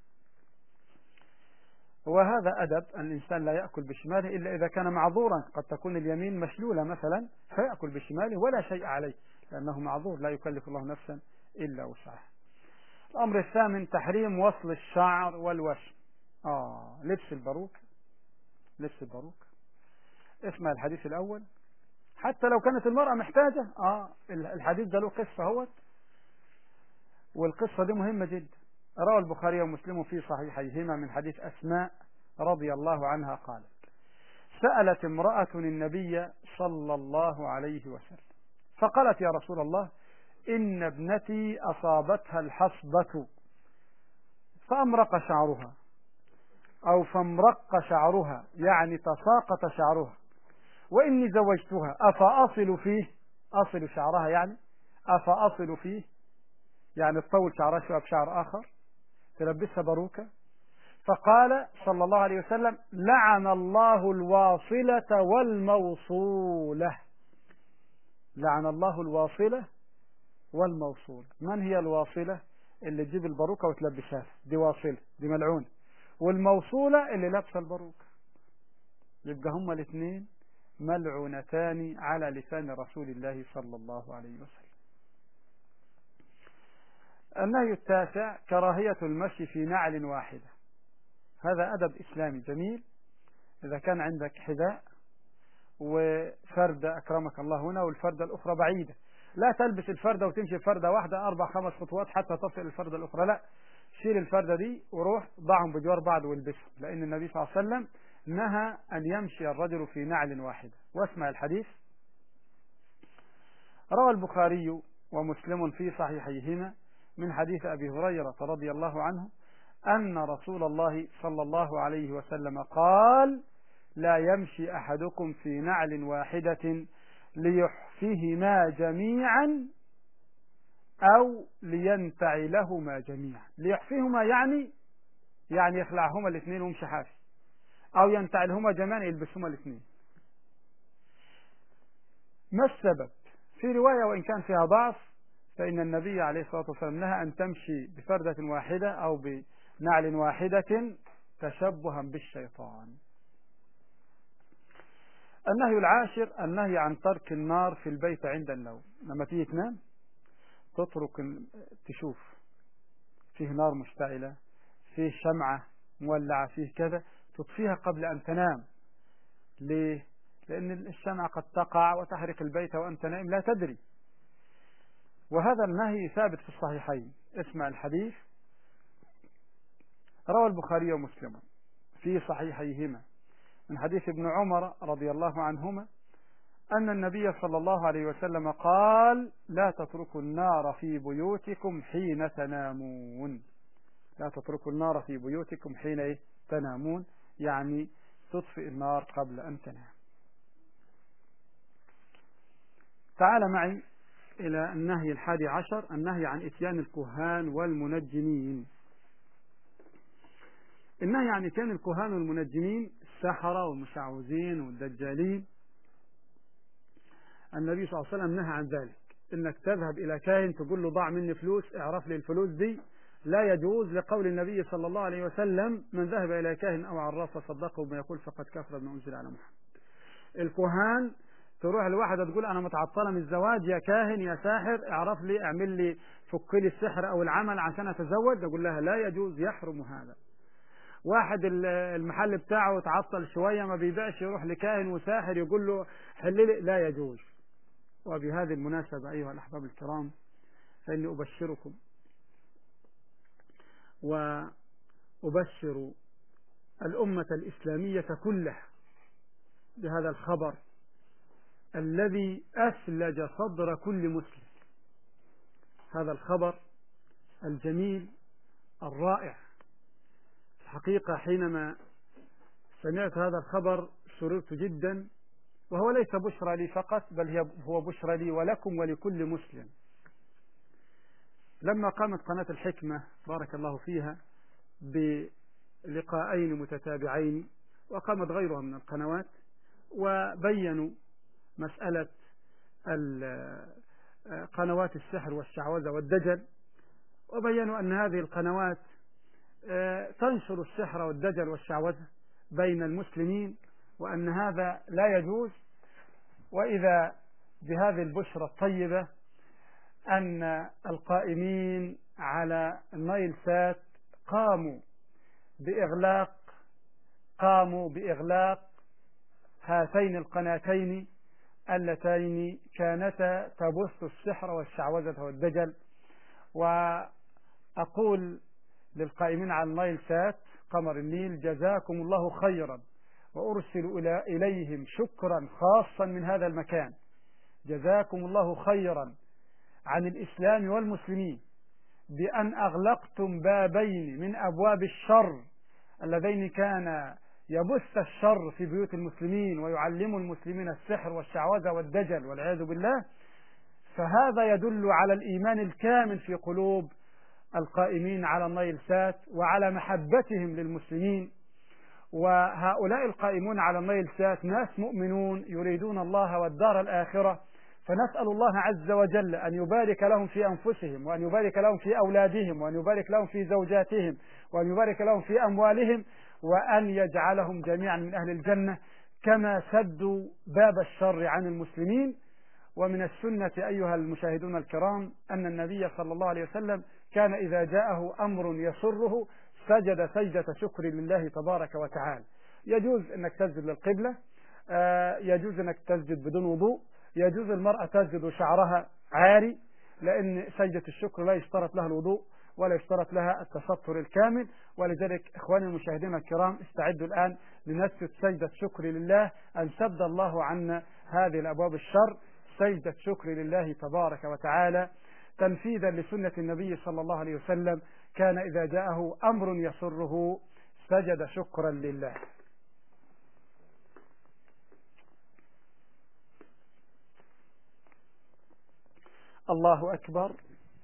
[SPEAKER 2] وهذا أدب أن الإنسان لا يأكل بشماله إلا إذا كان معذورا، قد تكون اليمين مشلولة مثلا فيأكل بشماله ولا شيء عليه، لأنه معذور لا يكلف الله نفسا إلا وسعها. الأمر الثامن تحريم وصل الشعر والوشم. لبس الباروك، لبس الباروك. اسمع الحديث الأول، حتى لو كانت المرأة محتاجة. الحديث ده له قصة هو، والقصة دي مهمة جدا. روى البخاري ومسلم في صحيحيهما من حديث أسماء رضي الله عنها قالت: سألت امرأة النبي صلى الله عليه وسلم فقالت: يا رسول الله، إن ابنتي أصابتها الحصبة فأمرق شعرها، أو فامرق شعرها يعني تساقط شعرها، وإني زوجتها أفأصل فيه، أصل شعرها يعني أفأصل فيه يعني تطول شعرها شوية بشعر آخر، تلبسها باروكة. فقال صلى الله عليه وسلم: لعن الله الواصلة والموصولة. لعن الله الواصلة والموصولة. من هي الواصلة؟ اللي تجيب الباروكة وتلبسها، دي واصلة، دي ملعونة. والموصولة اللي لابسه الباروكة. يبقى هما الاثنين ملعونتان على لسان رسول الله صلى الله عليه وسلم. النهي التاسع كراهية المشي في نعل واحدة. هذا أدب إسلامي جميل. إذا كان عندك حذاء وفردة أكرمك الله هنا والفردة الأخرى بعيدة، لا تلبس الفردة وتمشي الفردة واحدة 4-5 خطوات حتى تصل الفردة الأخرى، لا، شيل الفردة دي وروح ضعهم بجوار بعض والبسهم، لأن النبي صلى الله عليه وسلم نهى أن يمشي الرجل في نعل واحدة. واسمع الحديث. روى البخاري ومسلم في صحيحيهما من حديث أبي هريرة رضي الله عنه أن رسول الله صلى الله عليه وسلم قال: لا يمشي أحدكم في نعل واحدة ليحفهما جميعا أو لينتعلهما جميعا. ليحفهما يعني يخلعهما الاثنين ويمشي حافي، أو ينتعلهما جميعا يلبسهما الاثنين. ما السبب؟ في رواية وإن كان فيها ضعف، فإن النبي عليه الصلاة والسلام نهى أن تمشي بفردة واحدة أو بنعل واحدة تشبها بالشيطان. النهي العاشر النهي عن ترك النار في البيت عند النوم. لما تيجي تنام تترك، تشوف فيه نار مشتعلة، فيه شمعة مولعة، فيه كذا، تطفيها قبل أن تنام. ليه؟ لأن الشمعة قد تقع وتحرق البيت وأنت نائم لا تدري. وهذا النهي ثابت في الصحيحين. اسمع الحديث. روى البخاري ومسلم في صحيحيهما من حديث ابن عمر رضي الله عنهما أن النبي صلى الله عليه وسلم قال: لا تتركوا النار في بيوتكم حين تنامون. لا تتركوا النار في بيوتكم حين تنامون، يعني تطفئ النار قبل أن تنام. تعال معي إلى النهي 11، النهي عن إتيان الكهان والمنجمين. النهي عن إتيان الكهان والمنجمين، السحرة والمشعوذين والدجالين، النبي صلى الله عليه وسلم نهى عن ذلك. إنك تذهب إلى كاهن تقول له ضع مني فلوس، اعرف لي الفلوس دي، لا يجوز، لقول النبي صلى الله عليه وسلم: من ذهب إلى كاهن أو عراف فصدقه بما يقول فقد كفر بما أنزل على محمد. الكهان تروح لواحدة تقول: أنا متعطلة من الزواج يا كاهن يا ساحر، اعرف لي، اعمل لي، فك لي السحر أو العمل عشان أتزوج، أقول لها لا يجوز، يحرم هذا. واحد المحل بتاعه تعطل شوية ما بيبيعش، يروح لكاهن وساحر يقول له حل لي، لا يجوز. وبهذه المناسبة أيها الأحباب الكرام، فإني أبشركم وأبشر الأمة الإسلامية كلها بهذا الخبر الذي أثلج صدر كل مسلم. هذا الخبر الجميل الرائع. الحقيقة حينما سمعت هذا الخبر سررت جدا، وهو ليس بشرى لي فقط، بل هو بشرى لي ولكم ولكل مسلم. لما قامت قناة الحكمة بارك الله فيها بلقاءين متتابعين، وقامت غيرها من القنوات، وبينوا مسألة قنوات السحر والشعوذة والدجل، وبينوا أن هذه القنوات تنشر السحر والدجل والشعوذة بين المسلمين، وأن هذا لا يجوز. وإذا بهذه البشرى الطيبة أن القائمين على النايل سات قاموا بإغلاق هاتين القناتين اللتين كانتا تبث السحر والشعوذة والدجل. وأقول للقائمين على النايل سات قمر النيل جزاكم الله خيرا، وأرسل إليهم شكرا خاصا من هذا المكان، جزاكم الله خيرا عن الإسلام والمسلمين بأن أغلقتم بابين من أبواب الشر اللذين كان يبث الشر في بيوت المسلمين ويعلم المسلمين السحر والشعوذة والدجل والعياذ بالله. فهذا يدل على الإيمان الكامل في قلوب القائمين على النايل سات وعلى محبتهم للمسلمين. وهؤلاء القائمون على النايل سات ناس مؤمنون يريدون الله والدار الآخرة، فنسأل الله عز وجل أن يبارك لهم في أنفسهم، وأن يبارك لهم في أولادهم، وأن يبارك لهم في زوجاتهم، وأن يبارك لهم في أموالهم، وأن يجعلهم جميعا من أهل الجنة كما سدوا باب الشر عن المسلمين. ومن السنة أيها المشاهدون الكرام أن النبي صلى الله عليه وسلم كان إذا جاءه أمر يسره سجد سجدة شكر لله تبارك وتعالى. يجوز أنك تسجد للقبلة، يجوز أنك تسجد بدون وضوء، يجوز المرأة تسجد شعرها عاري، لأن سجدة الشكر لا يشترط لها الوضوء ولا يشترط لها التستر الكامل. ولذلك إخواني المشاهدين الكرام استعدوا الآن لنسجد سجدة شكر لله أن سد الله عنا هذه الأبواب الشر، سجدة شكر لله تبارك وتعالى تنفيذا لسنة النبي صلى الله عليه وسلم، كان إذا جاءه أمر يسره سجد شكرا لله. الله أكبر.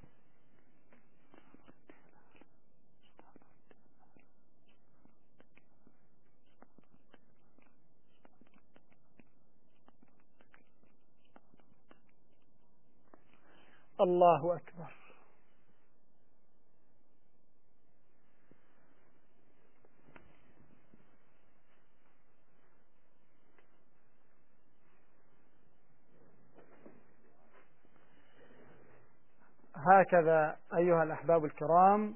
[SPEAKER 2] الله أكبر. هكذا أيها الأحباب الكرام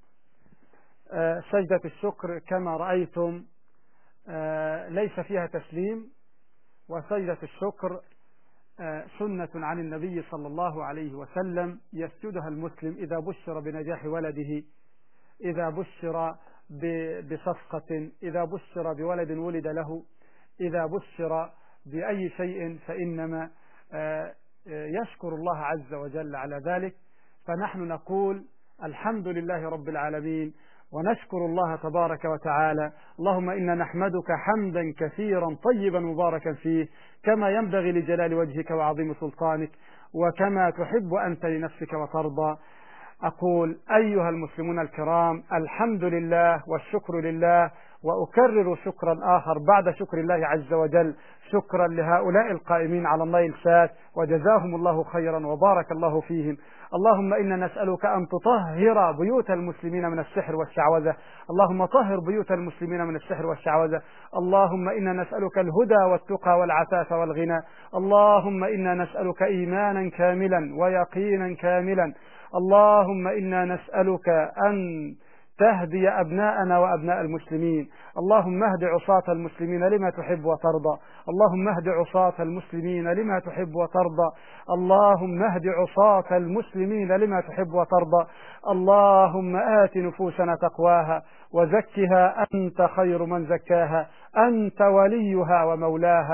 [SPEAKER 2] سجدة الشكر كما رأيتم ليس فيها تسليم، وسجدة الشكر سنة عن النبي صلى الله عليه وسلم يسجدها المسلم إذا بشر بنجاح ولده، إذا بشر بصفقة، إذا بشر بولد ولد له، إذا بشر بأي شيء فإنما يشكر الله عز وجل على ذلك. فنحن نقول الحمد لله رب العالمين ونشكر الله تبارك وتعالى. اللهم إنا نحمدك حمدا كثيرا طيبا مباركا فيه كما ينبغي لجلال وجهك وعظيم سلطانك وكما تحب أنت لنفسك وترضى. أقول أيها المسلمون الكرام الحمد لله والشكر لله، وأكرر شكرا آخر بعد شكر الله عز وجل، شكرا لهؤلاء القائمين على النايل سات وجزاهم الله خيرا وبارك الله فيهم. اللهم إنا نسألك أن تطهر بيوت المسلمين من السحر والشعوذة، اللهم طهر بيوت المسلمين من السحر والشعوذة. اللهم إنا نسألك الهدى والتقى والعفاف والغنى. اللهم إنا نسألك إيمانا كاملا ويقينا كاملا. اللهم إنا نسألك أن تهدي أبناءنا وأبناء المسلمين. اللهم اهد عصاة المسلمين لما تحب وترضى. اللهم اهد عصاة المسلمين لما تحب وترضى. اللهم اهد عصاة المسلمين لما تحب وترضى. اللهم آت نفوسنا تقواها وزكها أنت خير من زكاها، أنت وليها ومولاها.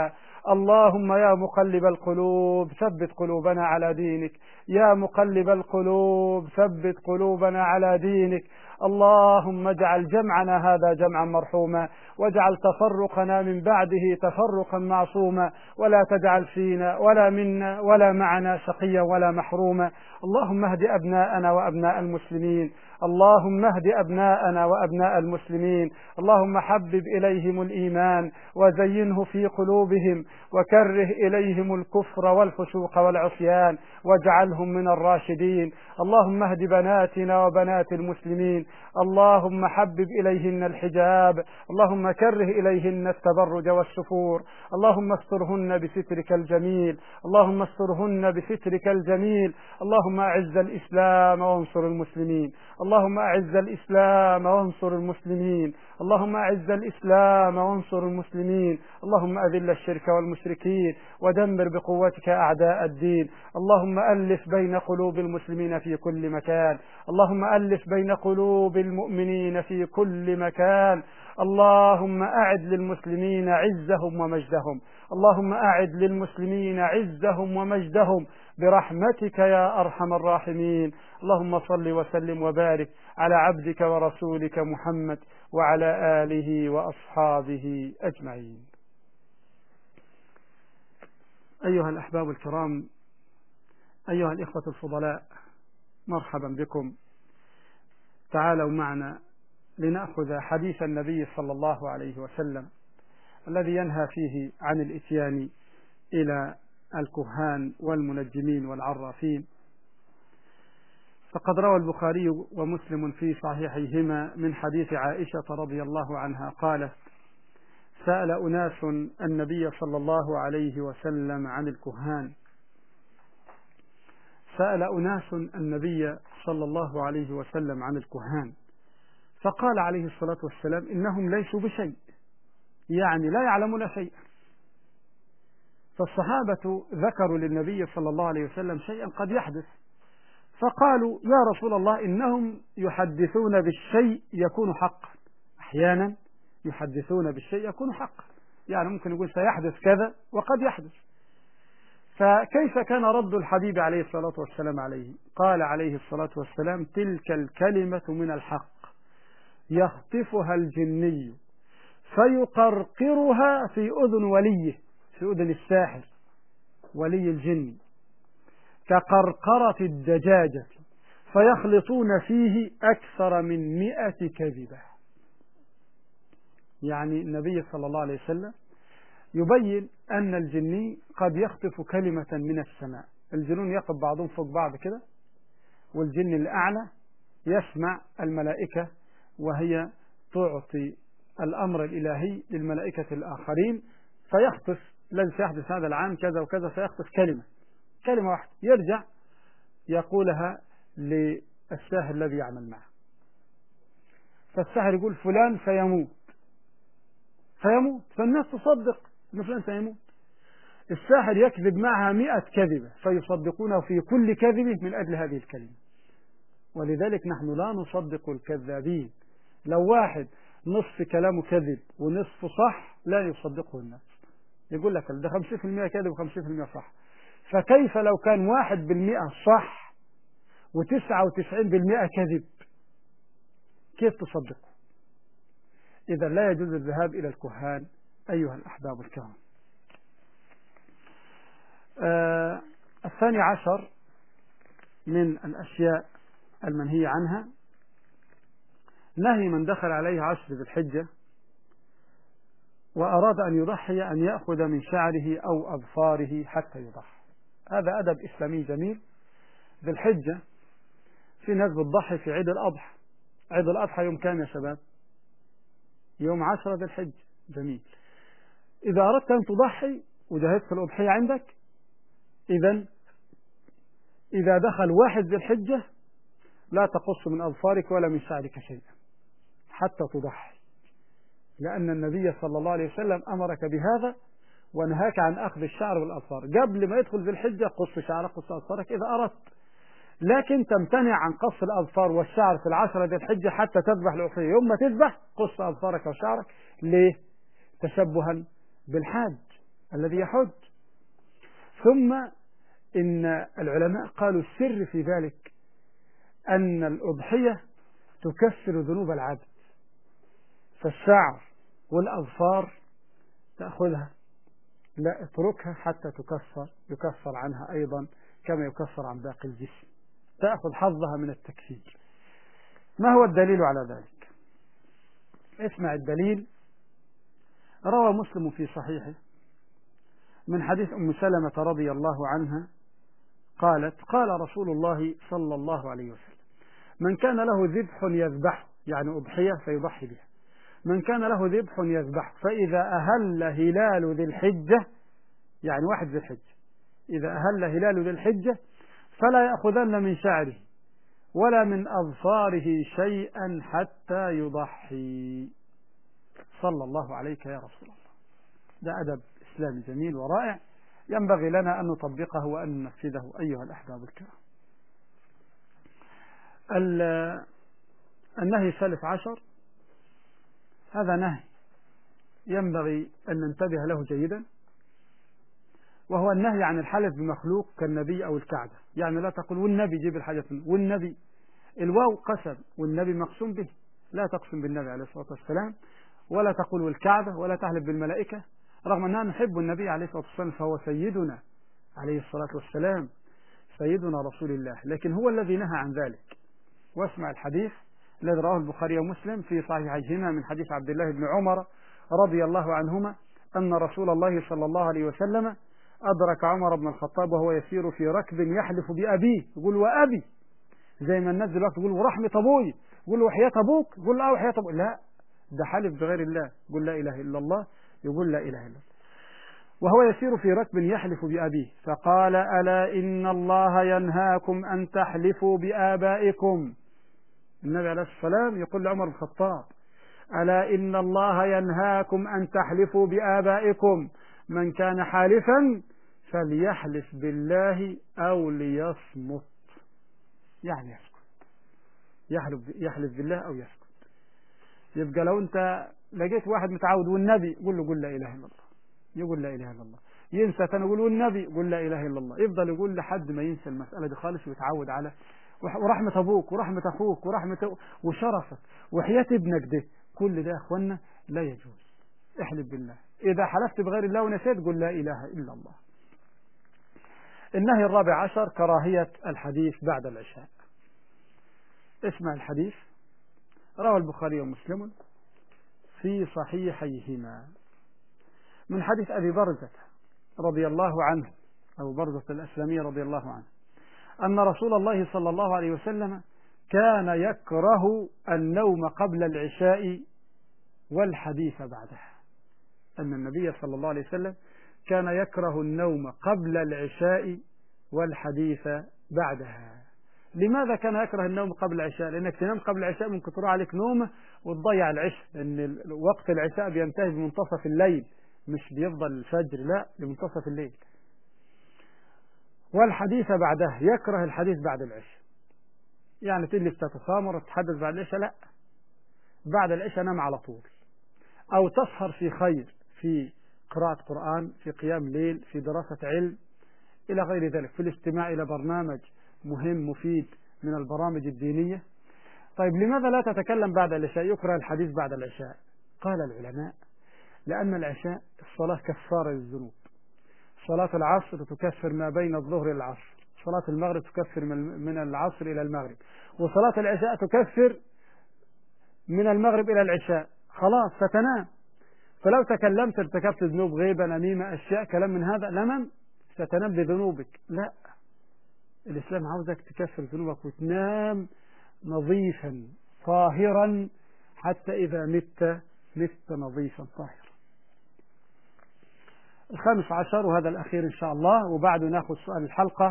[SPEAKER 2] اللهم يا مقلب القلوب ثبت قلوبنا على دينك، يا مقلب القلوب ثبت قلوبنا على دينك. اللهم اجعل جمعنا هذا جمعا مرحوما، واجعل تفرقنا من بعده تفرقا معصوما، ولا تجعل فينا ولا منا ولا معنا شقيا ولا محروما. اللهم اهد أبناءنا وأبناء المسلمين، اللهم اهد أبناءنا وأبناء المسلمين. اللهم حبب إليهم الإيمان وزينه في قلوبهم، وكره إليهم الكفر والفسوق والعصيان، واجعلهم من الراشدين. اللهم اهد بناتنا وبنات المسلمين، اللهم حبب إليهن الحجاب، اللهم كره إليهن التبرج والسفور، اللهم استرهن بسترك الجميل، اللهم استرهن بسترك الجميل. اللهم أعز الإسلام وانصر المسلمين، اللهم أعز الإسلام وانصر المسلمين، اللهم أعز الإسلام وانصر المسلمين. اللهم أذل الشرك والمشركين ودمر بقوتك أعداء الدين. اللهم ألف بين قلوب المسلمين في كل مكان، اللهم ألف بين قلوب المؤمنين في كل مكان. اللهم أعد للمسلمين عزهم ومجدهم، اللهم أعد للمسلمين عزهم ومجدهم برحمتك يا أرحم الراحمين. اللهم صل وسلم وبارك على عبدك ورسولك محمد وعلى آله وأصحابه أجمعين. أيها الأحباب الكرام، أيها الإخوة الفضلاء، مرحبا بكم. تعالوا معنا لنأخذ حديث النبي صلى الله عليه وسلم الذي ينهى فيه عن الإتيان إلى الكهان والمنجمين والعرافين. فقد روى البخاري ومسلم في صحيحيهما من حديث عائشة رضي الله عنها قالت: سأل أناس النبي صلى الله عليه وسلم عن الكهان، سأل أناس النبي صلى الله عليه وسلم عن الكهان، فقال عليه الصلاة والسلام: إنهم ليسوا بشيء، يعني لا يعلمون شيئا. فالصحابة ذكروا للنبي صلى الله عليه وسلم شيئا قد يحدث، فقالوا: يا رسول الله، إنهم يحدثون بالشيء يكون حقا. أحيانا يحدثون بالشيء يكون حقا، يعني ممكن يقول سيحدث كذا وقد يحدث. فكيف كان رد الحبيب عليه الصلاة والسلام عليه؟ قال عليه الصلاة والسلام: تلك الكلمة من الحق يخطفها الجني فيقرقرها في أذن وليه، في أذن الساحر ولي الجن، كقرقرة الدجاجة، فيخلطون فيه أكثر من 100 كذبة. يعني النبي صلى الله عليه وسلم يبين أن الجني قد يخطف كلمة من السماء. الجنون يقف بعضهم فوق بعض كده، والجن الأعلى يسمع الملائكة وهي تعطي الأمر الإلهي للملائكة الآخرين، فيخطف الذي سيحدث هذا العام كذا وكذا، فيخطف كلمة واحدة، يرجع يقولها للساحر الذي يعمل معه، فالساحر يقول فلان سيموت، فالناس تصدق أن فلان سيموت. الساحر يكذب معها 100 كذبة فيصدقونه في كل كذبة من أجل هذه الكلمة. ولذلك نحن لا نصدق الكذابين. لو واحد نصف كلامه كذب ونصف صح لا يصدقه الناس، يقول لك ده 50% كذب و50% صح. فكيف لو كان 1% صح و99% كذب؟ كيف تصدقه؟ إذا لا يجوز الذهاب إلى الكهان أيها الأحباب الكرام. الثاني عشر من الأشياء المنهي عنها نهي من دخل عليه 10 ذي الحجة وأراد أن يضحي أن يأخذ من شعره أو أظفاره حتى يضحي. هذا أدب إسلامي جميل. ذي الحجة في ناس بتضحي في عيد الأضحى. عيد الأضحى يوم كام يا شباب؟ يوم 10 ذي الحجة. جميل. إذا أردت أن تضحي وجهزت الأضحية عندك، إذا دخل 1 ذي الحجة لا تقص من أظفارك ولا من شعرك شيئا حتى تضحي، لأن النبي صلى الله عليه وسلم أمرك بهذا ونهاك عن أخذ الشعر والأظفار. قبل ما يدخل ذي الحجة قص شعرك قص أظفارك إذا أردت، لكن تمتنع عن قص الأظفار والشعر في 10 ذي الحجة حتى تذبح الأضحية. يوم ما تذبح قص أظفارك وشعرك. ليه؟ تشبها بالحاج. الذي يحج. ثم إن العلماء قالوا السر في ذلك أن الأضحية تكفر ذنوب العبد، فالشعر والأظفار تأخذها، لا اتركها حتى يكفر عنها أيضا كما يكفر عن باقي الجسم، تأخذ حظها من التكفير. ما هو الدليل على ذلك؟ اسمع الدليل. روى مسلم في صحيحه من حديث أم سلمة رضي الله عنها قالت: قال رسول الله صلى الله عليه وسلم: من كان له ذبح يذبح، يعني أضحية فيضحي بها، من كان له ذبح يذبح فإذا أهل هلال ذي الحجة، يعني 1 ذي الحجة، إذا أهل هلال ذي الحجة فلا يأخذن من شعره ولا من أظفاره شيئا حتى يضحي. صلى الله عليك يا رسول الله. ده أدب إسلامي جميل ورائع ينبغي لنا أن نطبقه وأن ننفذه أيها الأحباب الكرام. النهي 13 هذا نهي ينبغي أن ننتبه له جيدا، وهو النهي عن الحلف بمخلوق كالنبي أو الكعبة. يعني لا تقول والنبي، جيب الحاجة والنبي، الواو قسم والنبي مقسوم به، لا تقسم بالنبي عليه الصلاة والسلام، ولا تقول والكعبة، ولا تحلف بالملائكة، رغم أننا نحب النبي عليه الصلاة والسلام فهو سيدنا عليه الصلاة والسلام، سيدنا رسول الله، لكن هو الذي نهى عن ذلك. واسمع الحديث الذي رواه البخاري ومسلم في صحيحيهما من حديث عبد الله بن عمر رضي الله عنهما أن رسول الله صلى الله عليه وسلم أدرك عمر بن الخطاب وهو يسير في ركب يحلف بأبيه، يقول وأبي، زي ما الناس دلوقتي تقول ورحمة أبوي، يقول وحياة أبوك، يقول لا وحياة أبوك، لا، ده حلف بغير الله، يقول لا إله إلا الله، يقول لا إله إلا الله، وهو يسير في ركب يحلف بأبيه، فقال: ألا إن الله ينهاكم أن تحلفوا بآبائكم. النبي عليه الصلاة والسلام يقول لعمر بن الخطاب: ألا إن الله ينهاكم أن تحلفوا بآبائكم، من كان حالفا فليحلف بالله أو ليصمت، يعني يسكت، يحلف بالله أو يسكت. يبقى لو أنت لقيت واحد متعود والنبي، قل له قل لا إله إلا الله، يقول لا إله إلا الله، ينسى ثاني يقول والنبي، قل لا إله إلا الله، يفضل يقول لحد ما ينسى المسألة دي خالص ويتعود على ورحمة أبوك ورحمة أخوك وشرفك وحياة ابنك، ده كل ده يا أخوانا لا يجوز. احلف بالله، إذا حلفت بغير الله ونسيت قل لا إله إلا الله. النهي 14 كراهية الحديث بعد العشاء. اسمع الحديث. روى البخاري ومسلم في صحيحيهما من حديث أبي برزة رضي الله عنه، أبو برزة الأسلمي رضي الله عنه، أن رسول الله صلى الله عليه وسلم كان يكره النوم قبل العشاء والحديث بعدها. أن النبي صلى الله عليه وسلم كان يكره النوم قبل العشاء والحديث بعدها. لماذا كان يكره النوم قبل العشاء؟ لأنك تنام قبل العشاء ممكن تروح عليك نومة وتضيع العشاء، لأن وقت العشاء بينتهي بمنتصف الليل، مش بيفضل الفجر، لا، لمنتصف الليل. والحديث بعدها، يكره الحديث بعد العشاء، يعني تجلس تتسامر وتتحدث بعد العشاء، لا، بعد العشاء نام على طول، أو تسهر في خير، في قراءة قرآن، في قيام ليل، في دراسة علم، إلى غير ذلك، في الاستماع إلى برنامج مهم مفيد من البرامج الدينية. طيب لماذا لا تتكلم بعد العشاء؟ يكره الحديث بعد العشاء. قال العلماء: لأن العشاء الصلاة كفارة للذنوب، صلاة العصر تكفر ما بين الظهر إلى العصر، صلاة المغرب تكفر من العصر إلى المغرب، وصلاة العشاء تكفر من المغرب إلى العشاء، خلاص ستنام. فلو تكلمت ارتكبت ذنوب، غيبة، نميمة، أشياء كلام من هذا، لمن ستنام بذنوبك. لا، الإسلام عاوزك تكفر ذنوبك وتنام نظيفا طاهرا حتى إذا مت نظيفا طاهرا. 15 وهذا الأخير إن شاء الله، وبعده ناخذ سؤال الحلقة.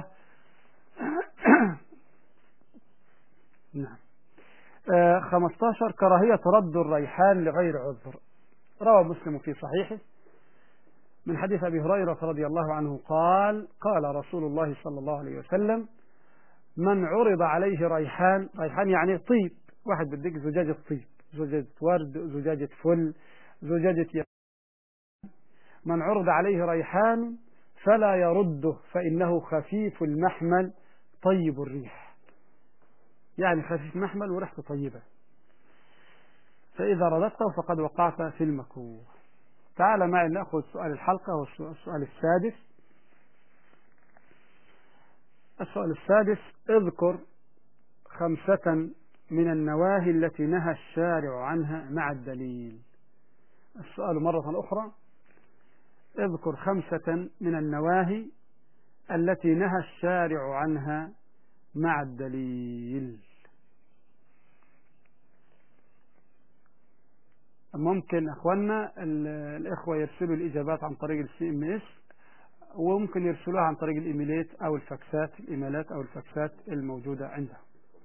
[SPEAKER 2] نعم. 15 كراهية رد الريحان لغير عذر. روى مسلم في صحيحه من حديث أبي هريرة رضي الله عنه قال: قال رسول الله صلى الله عليه وسلم: من عرض عليه ريحان يعني طيب، واحد بدك زجاجة طيب، زجاجة ورد، زجاجة فل، زجاجة من عرض عليه ريحان فلا يرده فإنه خفيف المحمل طيب الريح، يعني خفيف محمل وريحته طيبة، فإذا رددته فقد وقعت في المكروه. تعال معي نأخذ سؤال الحلقة والسؤال السادس. السؤال السادس: اذكر 5 من النواهي التي نهى الشارع عنها مع الدليل. السؤال مرة أخرى: اذكر 5 من النواهي التي نهى الشارع عنها مع الدليل. ممكن أخواننا الإخوة يرسلوا الإجابات عن طريق الCMS، وممكن يرسلوها عن طريق الإيميلات أو الفاكسات، الإيميلات أو الفاكسات الموجودة عندهم.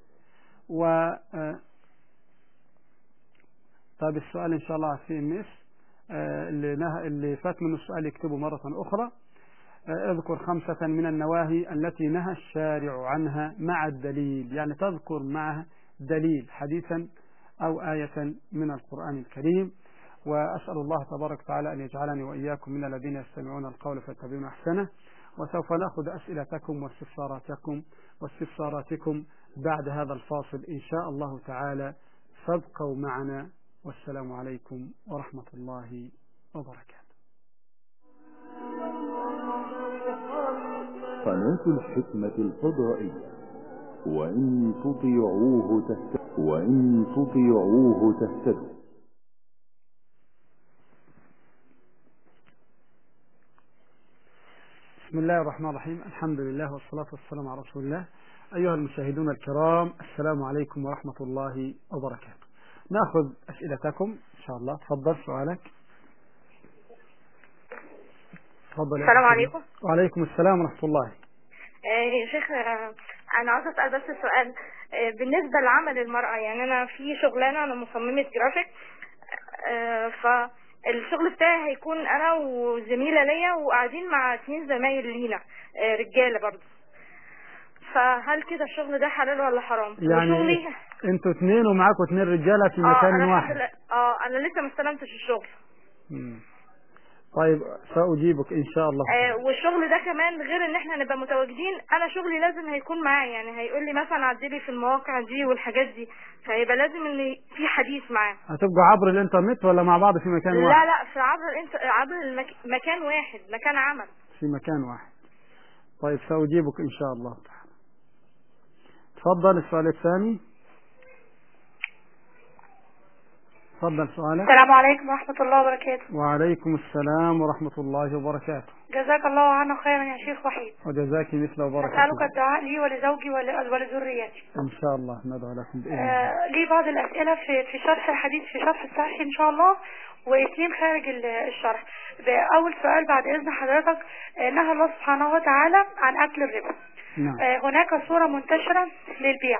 [SPEAKER 2] طيب السؤال إن شاء الله على CMS اللي فات منه السؤال يكتبه مرة أخرى. اذكر 5 من النواهي التي نهى الشارع عنها مع الدليل، يعني تذكر معها دليل حديثا أو آية من القرآن الكريم. وأسأل الله تبارك وتعالى أن يجعلني وإياكم من الذين يستمعون القول فيتبعون أحسنه. وسوف نأخذ أسئلتكم واستفساراتكم بعد هذا الفاصل إن شاء الله تعالى، فابقوا معنا، والسلام عليكم ورحمة الله وبركاته.
[SPEAKER 3] قناة الحكمة الفضائية، وإن تطيعوه تهتدوا.
[SPEAKER 2] بسم الله الرحمن الرحيم، الحمد لله والصلاة والسلام على رسول الله. أيها المشاهدون الكرام، السلام عليكم ورحمة الله وبركاته. نأخذ أسئلتكم إن شاء الله. تفضل سؤالك. تفضل.
[SPEAKER 4] السلام عليكم.
[SPEAKER 2] وعليكم السلام ورحمة الله.
[SPEAKER 4] يا شيخ، أنا عاوزة أسأل بس سؤال بالنسبة لعمل المرأة. يعني أنا في شغلانة، أنا مصممة جرافيك، فالشغل بتاعي هيكون أنا وزميلة ليا وقاعدين مع 2 زمايل لينا رجالة برضه، فهل كده الشغل ده حلال ولا حرام؟
[SPEAKER 2] يعني
[SPEAKER 4] وشغلي
[SPEAKER 2] انتوا 2 ومعاكم 2 رجالة في مكان واحد؟
[SPEAKER 4] أنا لسه ما استلمتش الشغل.
[SPEAKER 2] طيب سأجيبك إن شاء الله.
[SPEAKER 4] والشغل ده كمان غير ان احنا نبقى متواجدين، انا شغلي لازم هيكون معايا، يعني هيقول لي مثلا عدلي في المواقع دي والحاجات دي، فهيبقى لازم ان في حديث معاه.
[SPEAKER 2] هتبقوا عبر الانترنت ولا مع بعض في مكان واحد؟
[SPEAKER 4] لا في عبر مكان واحد، مكان عمل
[SPEAKER 2] في مكان واحد. طيب سأجيبك إن شاء الله تعالى. تفضل السؤال الثاني. تفضل سؤالك.
[SPEAKER 4] السلام عليكم ورحمة الله وبركاته.
[SPEAKER 2] وعليكم السلام ورحمة الله وبركاته.
[SPEAKER 4] جزاك الله عنا خيرا يا شيخ وحيد.
[SPEAKER 2] وجزاك مثل وبركاته.
[SPEAKER 4] أسألك الدعاء لي ولزوجي ولذريتي.
[SPEAKER 2] إن شاء الله ندعو لكم بإذن الله.
[SPEAKER 4] لي بعض الأسئلة في شرح الحديث، في شرح الصحيح إن شاء الله، و2 خارج الشرح. أول سؤال بعد إذن حضرتك: نهى الله سبحانه وتعالى عن أكل الربا.
[SPEAKER 2] نعم.
[SPEAKER 4] هناك صورة منتشرة للبيع،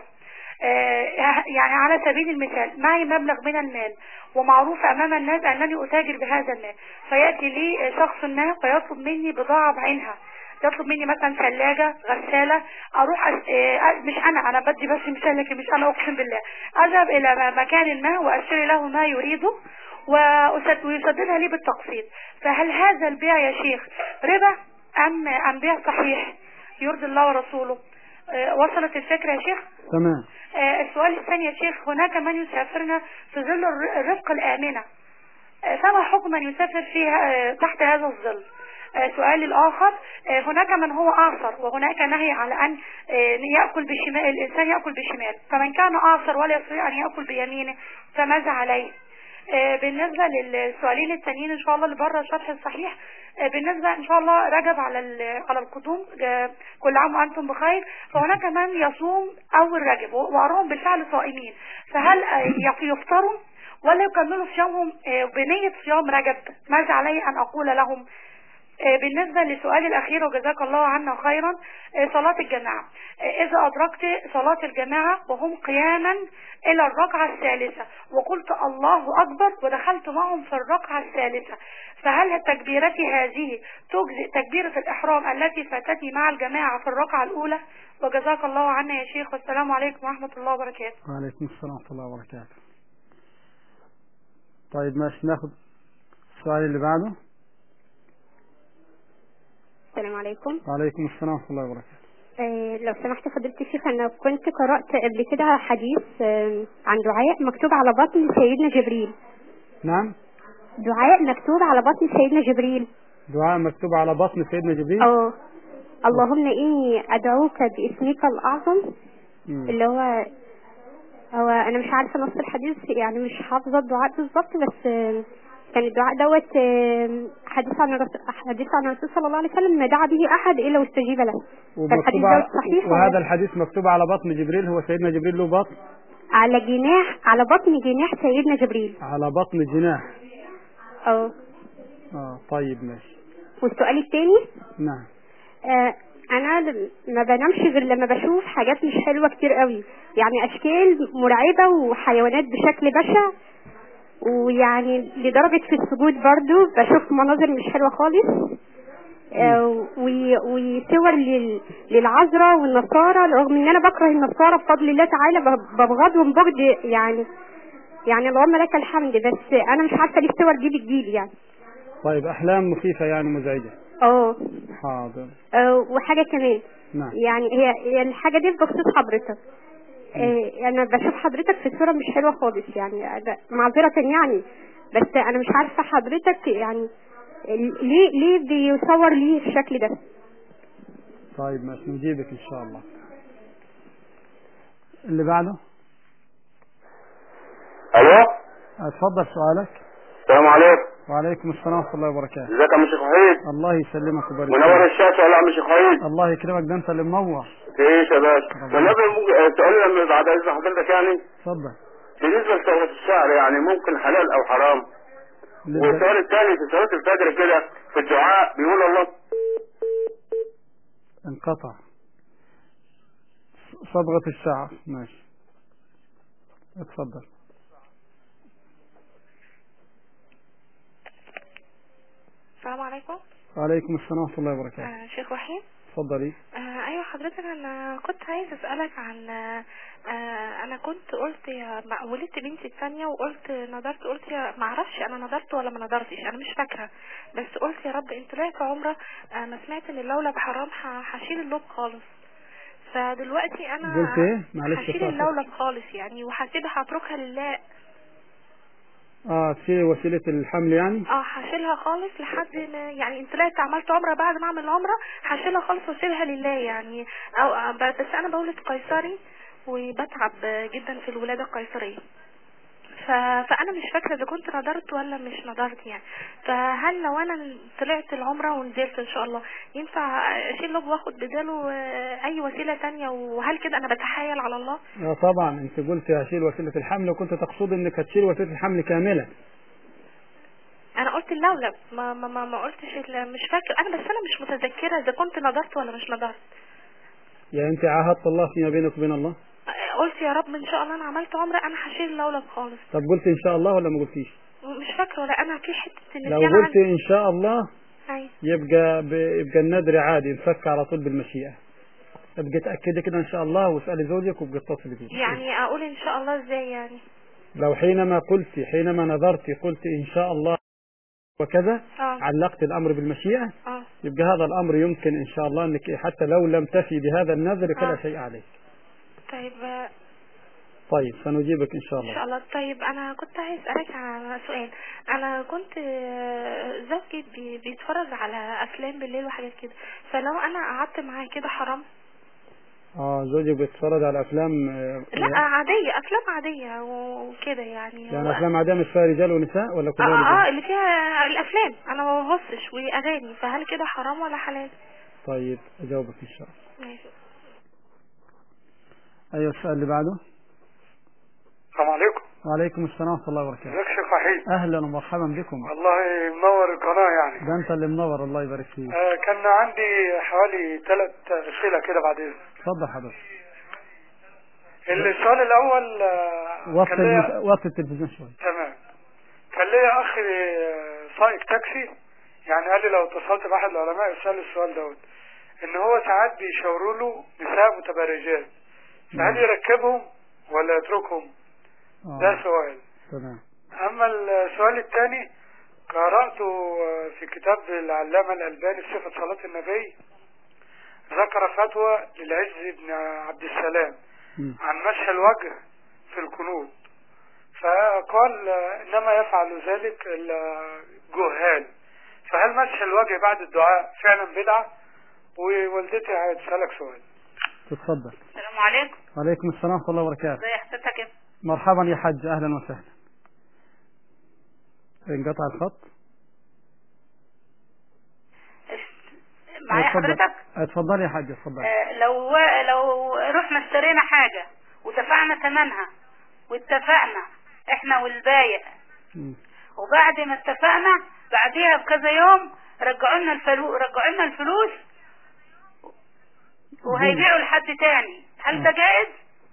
[SPEAKER 4] يعني على سبيل المثال معي مبلغ من المال ومعروف أمام الناس أنني أتاجر بهذا المال، فيأتي لي شخص ما ويطلب مني بضاعة بعينها، يطلب مني مثلا ثلاجة، غسالة، أروح مش أنا بدي بس مثال، لكن مش أنا أقسم بالله، أذهب إلى مكان ما وأشتري له ما يريده ويسددها لي بالتقسيط. فهل هذا البيع يا شيخ ربا أم بيع صحيح يرضي الله ورسوله؟ وصلت الفكرة يا شيخ؟
[SPEAKER 2] تمام.
[SPEAKER 4] السؤال الثاني يا شيخ: هناك من يسافرنا في ظل الرفقة الآمنة، فما حكم من يسافر فيها تحت هذا الظل؟ سؤالي الآخر: هناك من هو أعصر وهناك نهي على أن يأكل بشمال، الإنسان يأكل بشمال، فمن كان أعصر ولا يستطيع أن يأكل بيمينه فماذا عليه؟ بالنسبة للسؤالين التانيين إن شاء الله اللي بره الشرح الصحيح، بالنسبة إن شاء الله رجب على القدوم، كل عام وأنتم بخير، فهناك من يصوم أول رجب وأراهم بالفعل صائمين، فهل يفطروا ولا يكملوا صيامهم بنية صيام رجب؟ ماذا علي أن أقول لهم؟ بالنسبة لسؤالي الأخير وجزاك الله عنا خيرا: صلاة الجماعة، إذا أدركت صلاة الجماعة وهم قياما إلى الركعة الثالثة وقلت الله أكبر ودخلت معهم في الركعة الثالثة، فهل تكبيرتي هذه تجزئ تكبيرة الإحرام التي فاتتني مع الجماعة في الركعة الأولى؟ وجزاك الله عنا يا شيخ، والسلام عليكم ورحمة الله وبركاته.
[SPEAKER 2] وعليكم السلام ورحمة الله وبركاته. طيب ماشي، ناخذ السؤال اللي بعده.
[SPEAKER 5] السلام عليكم.
[SPEAKER 2] وعليكم السلام ورحمة الله وبركاته.
[SPEAKER 5] لو سمحت فضيلة الشيخ، أنا كنت قرأت قبل كده حديث عن دعاء مكتوب على بطن سيدنا جبريل.
[SPEAKER 2] نعم.
[SPEAKER 5] دعاء مكتوب على بطن سيدنا جبريل.
[SPEAKER 2] دعاء مكتوب على بطن سيدنا جبريل.
[SPEAKER 5] اللهم إني أدعوك باسمك الأعظم. اللي هو أنا مش عارفة نص الحديث، يعني مش حافظة الدعاء بالظبط، بس كان الدعاء دوت حديث عن الرسول صلى الله عليه وسلم: ما دعا به أحد إلا واستجيب له.
[SPEAKER 2] ومكتوب
[SPEAKER 5] صحيح.
[SPEAKER 2] وهذا الحديث مكتوب على بطن جبريل. هو سيدنا جبريل له بطن؟
[SPEAKER 5] على بطن جناح سيدنا جبريل.
[SPEAKER 2] على بطن جناح. طيب ماشي.
[SPEAKER 5] والسؤال الثاني.
[SPEAKER 2] نعم.
[SPEAKER 5] انا ما بنامش غير لما بشوف حاجات مش حلوة كتير قوي، يعني اشكال مرعبة وحيوانات بشكل بشع، ويعني لدرجة في السجود برضو بشوف مناظر مش حلوة خالص. وصور للعذراء والنصارى، رغم ان انا بكره النصارى بفضل الله تعالى، ببغضهم بغض يعني اللهم لك الحمد، بس انا مش عارفة ليه الصور دي بتجيلي يعني.
[SPEAKER 2] طيب احلام مخيفة يعني مزعجة. حاضر.
[SPEAKER 5] وحاجة كمان.
[SPEAKER 2] نعم.
[SPEAKER 5] يعني هي الحاجة دي بخصوص حضرتك. انا بشوف حضرتك في صورة مش حلوة خالص، يعني معذرة يعني، بس انا مش عارفة حضرتك يعني ليه بيصور ليه الشكل ده.
[SPEAKER 2] طيب ماشي، نجيبك ان شاء الله. اللي بعده.
[SPEAKER 6] الو.
[SPEAKER 2] اتفضل سؤالك.
[SPEAKER 6] السلام عليكم.
[SPEAKER 2] وعليكم السلام ورحمة الله وبركاته.
[SPEAKER 6] ازيك يا عم شيخ وحيد؟
[SPEAKER 2] الله يسلمك ويبارك فيك.
[SPEAKER 6] منور الشاشة ولا عم شيخ وحيد؟
[SPEAKER 2] الله يكرمك، ده انت اللي منور.
[SPEAKER 6] ايش يا باشا؟ سؤالي لما بعد اذن حضرتك يعني.
[SPEAKER 2] اتفضل.
[SPEAKER 6] بالنسبة لصلاة الشعر يعني ممكن حلال او حرام؟ والسؤال الثاني في صلاة الفجر كده في الدعاء بيقول الله.
[SPEAKER 2] انقطع. صبغة الشعر. ماشي. اتفضل.
[SPEAKER 7] السلام عليكم.
[SPEAKER 2] وعليكم السلام ورحمة الله وبركاته.
[SPEAKER 7] شيخ وحيد.
[SPEAKER 2] اتفضلي.
[SPEAKER 7] ايوه حضرتك، انا كنت عايز اسالك عن انا كنت قلت ولدت بنتي الثانيه، وقلت نظرت، قلت ما اعرفش انا نظرت ولا ما نظرتش، انا مش فاكره، بس قلت يا رب ان طلعت عمره ما سمعت ان اللولب حرام هشيل اللب خالص. فدلوقتي انا
[SPEAKER 2] قلت ايه؟ معلش.
[SPEAKER 7] هشيل اللولب خالص يعني، وهسيبها هتركها لله.
[SPEAKER 2] تشيل وسيلة الحمل يعني؟
[SPEAKER 7] هشيلها خالص لحد يعني ان طلعت عملت عمره، بعد ما اعمل العمره هشيلها خالص واسيبها لله يعني. بس انا بولد قيصري وبتعب جدا في الولاده القيصريه، فانا مش فاكره اذا كنت نظرت ولا مش نظرت يعني. فهل لو انا طلعت العمره ونزلت ان شاء الله ينفع اشيل لب واخد بداله اي وسيله تانية؟ وهل كده انا بتحايل على الله؟
[SPEAKER 2] طبعا انت قلت هشيل وسيله الحمل، وكنت تقصد انك هتشيل وسيله الحمل كامله.
[SPEAKER 7] انا قلت اللولب، ما قلتش مش فاكر انا، بس انا مش متذكره اذا كنت نظرت ولا مش نظرت.
[SPEAKER 2] يعني انت عاهدت الله فيما بينك وبين الله؟
[SPEAKER 7] قلت يا رب ان شاء الله انا عملت عمره انا هشيل اللولب خالص.
[SPEAKER 2] طب قلت ان شاء الله ولا ما قلتيش؟
[SPEAKER 7] مش فاكره، ولا انا في حته
[SPEAKER 2] لو قلت ان شاء الله
[SPEAKER 7] أيوة.
[SPEAKER 2] يبقى النذر عادي ينفك على طول بالمشيئه. ابقى تاكدي كده ان شاء الله، واسالي زوجك وابقى اتصلي بيه.
[SPEAKER 7] يعني اقول ان شاء الله ازاي يعني؟
[SPEAKER 2] لو حينما نظرتي قلت ان شاء الله وكذا علقت الامر بالمشيئه، يبقى هذا الامر يمكن ان شاء الله انك حتى لو لم تفي بهذا النذر فلا شيء عليك. طيب سنجيبك ان شاء الله.
[SPEAKER 7] ان شاء الله. طيب انا كنت عايز اسالك على سؤال. انا كنت زوجي بيتفرج على افلام بالليل وحاجات كده، فلو انا قعدت معاه كده حرام؟
[SPEAKER 2] زوجي بيتفرج على افلام
[SPEAKER 7] لا عاديه، افلام عاديه وكده يعني
[SPEAKER 2] افلام عاديه مش فيها رجال ونساء ولا كلها رجال؟
[SPEAKER 7] اللي فيها الافلام انا ما ببصش، واغاني، فهل كده حرام ولا حلال؟
[SPEAKER 2] طيب اجاوبك ان شاء الله.
[SPEAKER 7] ماشي.
[SPEAKER 2] ايوه السؤال اللي بعده.
[SPEAKER 8] السلام عليكم.
[SPEAKER 2] وعليكم السلام ورحمه الله وبركاته.
[SPEAKER 8] ازيك يا شيخ وحيد؟
[SPEAKER 2] اهلا ومرحبا بكم.
[SPEAKER 8] الله منور القناه يعني.
[SPEAKER 2] ده انت اللي منور، الله يبارك فيك.
[SPEAKER 8] كان عندي حوالي 3 اسئله كده بعد اذنك.
[SPEAKER 2] اتفضل حضرتك.
[SPEAKER 8] السؤال الاول
[SPEAKER 2] وقت التلفزيون شويه.
[SPEAKER 8] تمام. كان ليا اخ سائق تاكسي، يعني قال لي لو اتصلت باحد العلماء يسال السؤال دوت، ان هو ساعات بيشاوروا له نساء متبرجات، فهل يركبهم ولا يتركهم؟ ده سؤال.
[SPEAKER 2] تمام.
[SPEAKER 8] اما السؤال الثاني، قرأت في كتاب العلامة الألباني في صفة صلاة النبي، ذكر فتوى للعز بن عبد السلام عن مسح الوجه في القنوت، فقال إنما يفعل ذلك الجهال، فهل مسح الوجه بعد الدعاء فعلا بدعة؟ ووالدتي هتسألك سؤال.
[SPEAKER 2] تتفضل.
[SPEAKER 4] السلام عليكم.
[SPEAKER 2] وعليكم السلام ورحمة الله وبركاته.
[SPEAKER 4] ازي حضرتك؟
[SPEAKER 2] مرحبا يا حج، أهلا وسهلا. انقطع الخط.
[SPEAKER 4] معايا حضرتك؟
[SPEAKER 2] اتفضلي يا حاج، اتفضلي.
[SPEAKER 4] لو رحنا اشترينا حاجة ودفعنا ثمنها واتفقنا احنا والبايع، وبعد ما اتفقنا بعديها بكذا يوم رجعوا لنا الفلوس وهيبيعوا لحد تاني، هل ده جائز؟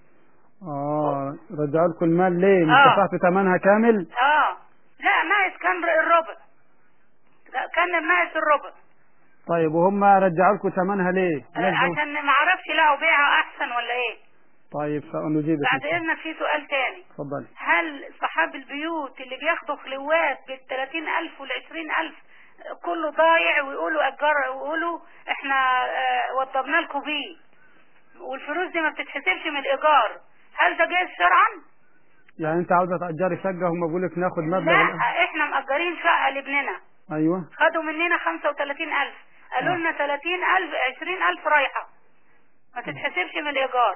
[SPEAKER 2] رجعوا لكم المال ليه؟ دفعتوا ثمنها كامل؟
[SPEAKER 4] لا، ناقص كان الربع، كان ناقص الربع.
[SPEAKER 2] طيب وهم رجعوا لكم ثمنها ليه؟
[SPEAKER 4] عشان ما اعرفش لقوا بيعها احسن ولا ايه.
[SPEAKER 2] طيب سنجيبك.
[SPEAKER 4] بعد اذنك في سؤال تاني.
[SPEAKER 2] اتفضلي.
[SPEAKER 4] هل صحاب البيوت اللي بياخدوا خلوات بال30,000 وال20,000 كله ضايع ويقولوا ويقولوا احنا وضبنا لكم بيه والفلوس دي ما بتتحسبش من الايجار، هل ده جايز شرعا؟
[SPEAKER 2] يعني انت عاوزه تأجري شقه هم بيقولوا لك ناخد مبلغ؟
[SPEAKER 4] لا، احنا مأجرين شقه لابننا.
[SPEAKER 2] ايوه.
[SPEAKER 4] خدوا مننا 35,000، قالوا لنا 30,000 20,000 رايحه ما تتحسبش من الايجار.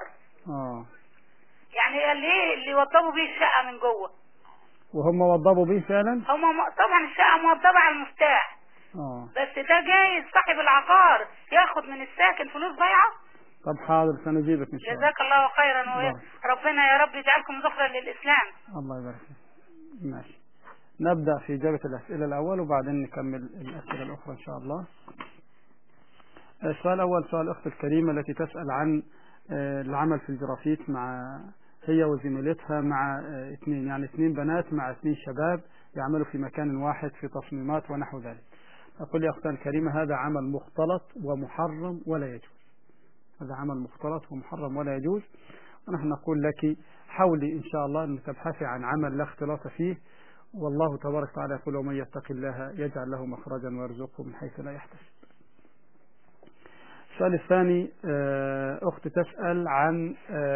[SPEAKER 4] يعني ليه اللي وضبوا بيه الشقه من جوه؟
[SPEAKER 2] وهم وضبوا بيه فعلا؟
[SPEAKER 4] هم طبعا الشقه موضبه على المفتاح. بس ده جايز صاحب العقار ياخد من الساكن فلوس ضايعه؟
[SPEAKER 2] طب حاضر سنجيبك ان شاء الله.
[SPEAKER 4] جزاك الله خيرا، وربنا يا رب يجعلكم ذخرا للاسلام.
[SPEAKER 2] الله يبارك فيك. ماشي، نبدأ في إجابة الأسئلة الأول وبعدين نكمل الأسئلة الأخرى إن شاء الله. السؤال الأول سؤال الأخت الكريمة التي تسأل عن العمل في الجرافيت مع هي وزميلتها مع اثنين بنات مع 2 شباب يعملوا في مكان واحد في تصميمات ونحو ذلك. أقول يا أختنا الكريمة هذا عمل مختلط ومحرم ولا يجوز. هذا عمل مختلط ومحرم ولا يجوز، ونحن نقول لك حاولي إن شاء الله أن تبحثي عن عمل لا اختلاط فيه، والله تبارك وتعالى يقول ومن يتق الله يجعل له مخرجا ويرزقه من حيث لا يحتسب. السؤال الثاني أخت تسأل عن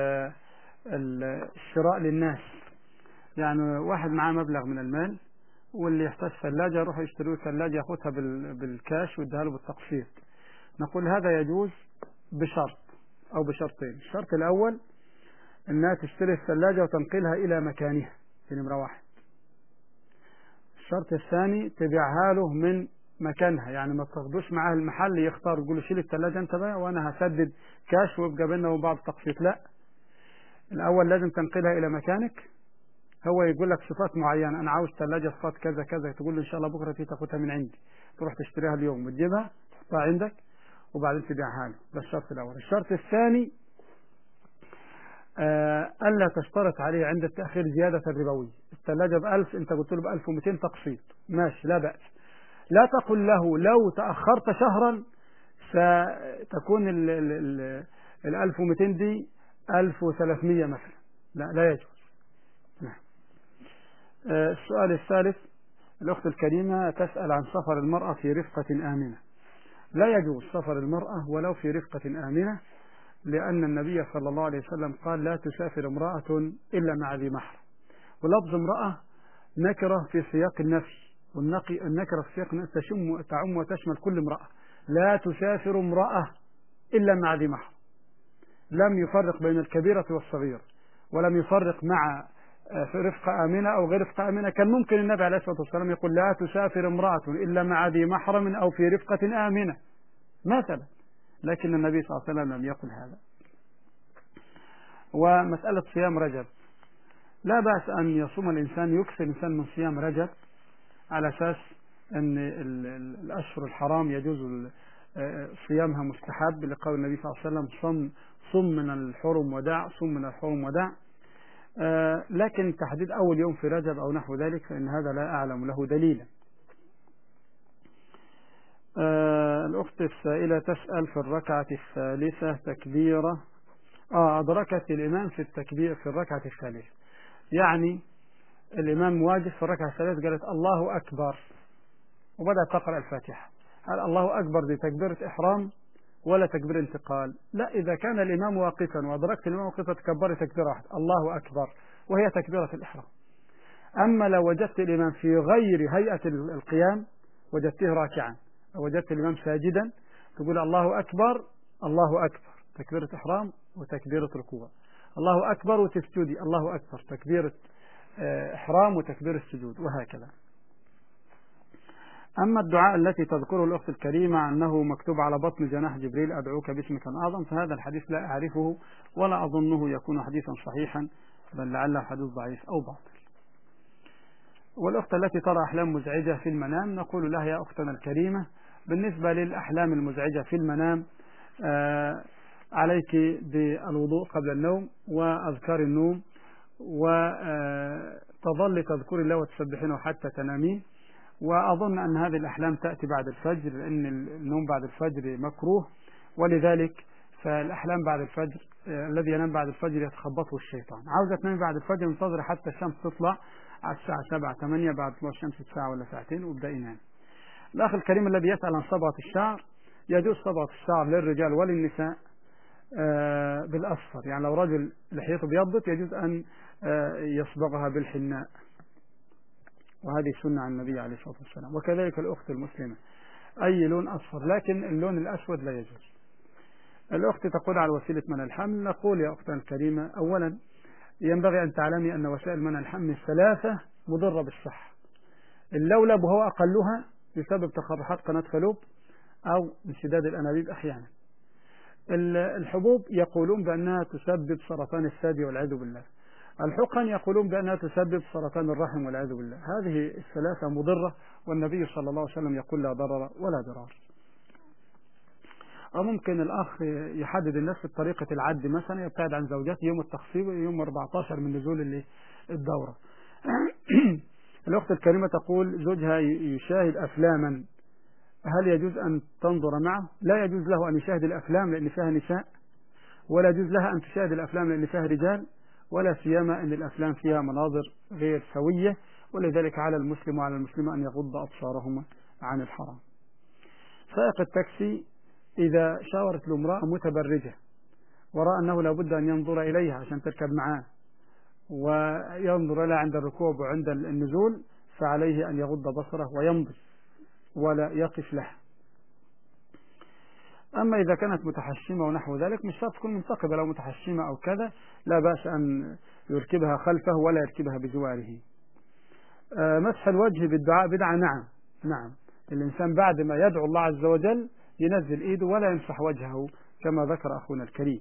[SPEAKER 2] الشراء للناس، يعني واحد معاه مبلغ من المال واللي يحتاج ثلاجة يروح يشتري له ثلاجة ياخذها بالكاش ويديها له بالتقسيط. نقول هذا يجوز بشرط أو بشرطين. الشرط الأول أنها تشتري الثلاجة وتنقلها إلى مكانها في نمرة 1. الشرط الثاني تبيعها له من مكانها، يعني ما تاخدوش معاه المحل يختار تقول له شيل الثلاجة أنت بقى وأنا هسدد كاش ويبقى بيننا وبعض تقسيط. لا، الأول لازم تنقلها إلى مكانك، هو يقول لك صفات معينة، أنا عاوز ثلاجة صفات كذا كذا، تقول له إن شاء الله بكرة تاخدها من عندي، تروح تشتريها اليوم وتجيبها تحطها عندك وبعدين تبيعها له. ده الشرط الأول. الشرط الثاني ألا تشترط عليه عند التأخير زيادة الربوية. الثلاجة ب1000 أنت قلت له ب1200 تقسيط، ماشي لا بأس. لا تقل له لو تأخرت شهرا ستكون ال 1200 دي 1300 مثلا، لا يجوز. السؤال الثالث الأخت الكريمة تسأل عن سفر المرأة في رفقة آمنة. لا يجوز سفر المرأة ولو في رفقة آمنة، لأن النبي صلى الله عليه وسلم قال لا تسافر امرأة إلا مع ذي محرم. ولفظ امرأة نكرة في سياق النفي، والنكرة في سياق النفي تعم وتشمل كل امرأة. لا تسافر امرأة إلا مع ذي محرم. لم يفرق بين الكبيرة والصغيرة، ولم يفرق مع في رفقة آمنة أو غير رفقة آمنة. كان ممكن النبي عليه الصلاة والسلام يقول لا تسافر امرأة إلا مع ذي محرم أو في رفقة آمنة مثلا، لكن النبي صلى الله عليه وسلم لم يقل هذا. ومسألة صيام رجب، لا بأس أن يصوم الإنسان، يكثر الإنسان من صيام رجب على أساس أن الأشهر الحرام يجوز صيامها مستحب، لقول النبي صلى الله عليه وسلم صم من الحرم ودع، صم من الحرم ودع. لكن تحديد أول يوم في رجب أو نحو ذلك فإن هذا لا أعلم له دليلا. الأخت السائلة تسأل في الركعة الثالثة تكبيرة أدركت الإمام في التكبير في الركعة الثالثة، يعني الإمام واجب في الركعة الثالثة قالت الله أكبر وبدأت تقرأ الفاتحة، هل الله أكبر دي تكبيرة إحرام ولا تكبير انتقال؟ لا، إذا كان الإمام واقفا وأدركت الإمام واقفا تكبري تكبيرة واحدة الله أكبر وهي تكبيرة الإحرام. أما لو وجدت الإمام في غير هيئة القيام، وجدته راكعا أو وجدت الإمام ساجدا، تقول الله أكبر الله أكبر تكبيرة إحرام وتكبيرة ركوع، الله أكبر وتسجدي الله أكبر تكبيرة إحرام وتكبير السجود، وهكذا. أما الدعاء التي تذكره الأخت الكريمة أنه مكتوب على بطن جناح جبريل أدعوك باسمك الأعظم، فهذا الحديث لا أعرفه ولا أظنه يكون حديثا صحيحا، بل لعله حديث ضعيف أو باطل. والأخت التي ترى أحلام مزعجة في المنام نقول لها يا أختنا الكريمة بالنسبة للأحلام المزعجة في المنام عليك بالوضوء قبل النوم وأذكار النوم، وتظل تذكر الله وتسبحينه حتى تنامين. وأظن أن هذه الأحلام تأتي بعد الفجر، لأن النوم بعد الفجر مكروه، ولذلك فالأحلام بعد الفجر الذي ينام بعد الفجر يتخبطه الشيطان. عاوزة تنام بعد الفجر انتظر حتى الشمس تطلع على الساعة 7-8 بعد طلوع الشمس بساعة ولا ساعتين وابدأ ينام. الأخ الكريم الذي يسأل عن صبغة الشعر، يجوز صبغة الشعر للرجال وللنساء بالأصفر، يعني لو رجل لحيته بيضت يجوز أن يصبغها بالحناء، وهذه سنة عن النبي عليه الصلاة والسلام. وكذلك الأخت المسلمة أي لون أصفر، لكن اللون الأسود لا يجوز. الأخت تقول على وسيلة منع الحمل، نقول يا أختنا الكريمة أولا ينبغي أن تعلمي أن وسائل منع الحمل الثلاثة مضرة بالصحة. اللولب وهو أقلها بسبب تقرحات قناة فالوب أو انسداد الأنابيب أحيانا. الحبوب يقولون بأنها تسبب سرطان الثدي والعياذ بالله. الحقن يقولون بأنها تسبب سرطان الرحم والعياذ بالله. هذه الثلاثة مضرة، والنبي صلى الله عليه وسلم يقول لا ضرر ولا ضرار. أو ممكن الأخ يحدد الناس في طريقة العد، مثلا يبتعد عن زوجته يوم التخصيب يوم 14 من نزول الدورة. الأخت الكريمة تقول زوجها يشاهد أفلاما، هل يجوز أن تنظر معه؟ لا يجوز له أن يشاهد الأفلام لأن فيها نساء، ولا يجوز لها أن تشاهد الأفلام لأن فيها رجال، ولا سيما أن الأفلام فيها مناظر غير سوية، ولذلك على المسلم وعلى المسلمة أن يغض أبصارهما عن الحرام. سائق التاكسي إذا شاورت الامرأة متبرجة ورأى أنه لابد أن ينظر إليها عشان تركب معاه وينظر لها عند الركوب وعند النزول، فعليه أن يغض بصره ويمضي ولا يقف لها. أما إذا كانت متحشمة ونحو ذلك مش شرط تكون منتقبة، لو متحشمة أو كذا لا بأس أن يركبها خلفه ولا يركبها بجواره. مسح الوجه بالدعاء بدعة، نعم الإنسان بعد ما يدعو الله عز وجل ينزل إيده ولا يمسح وجهه كما ذكر أخونا الكريم.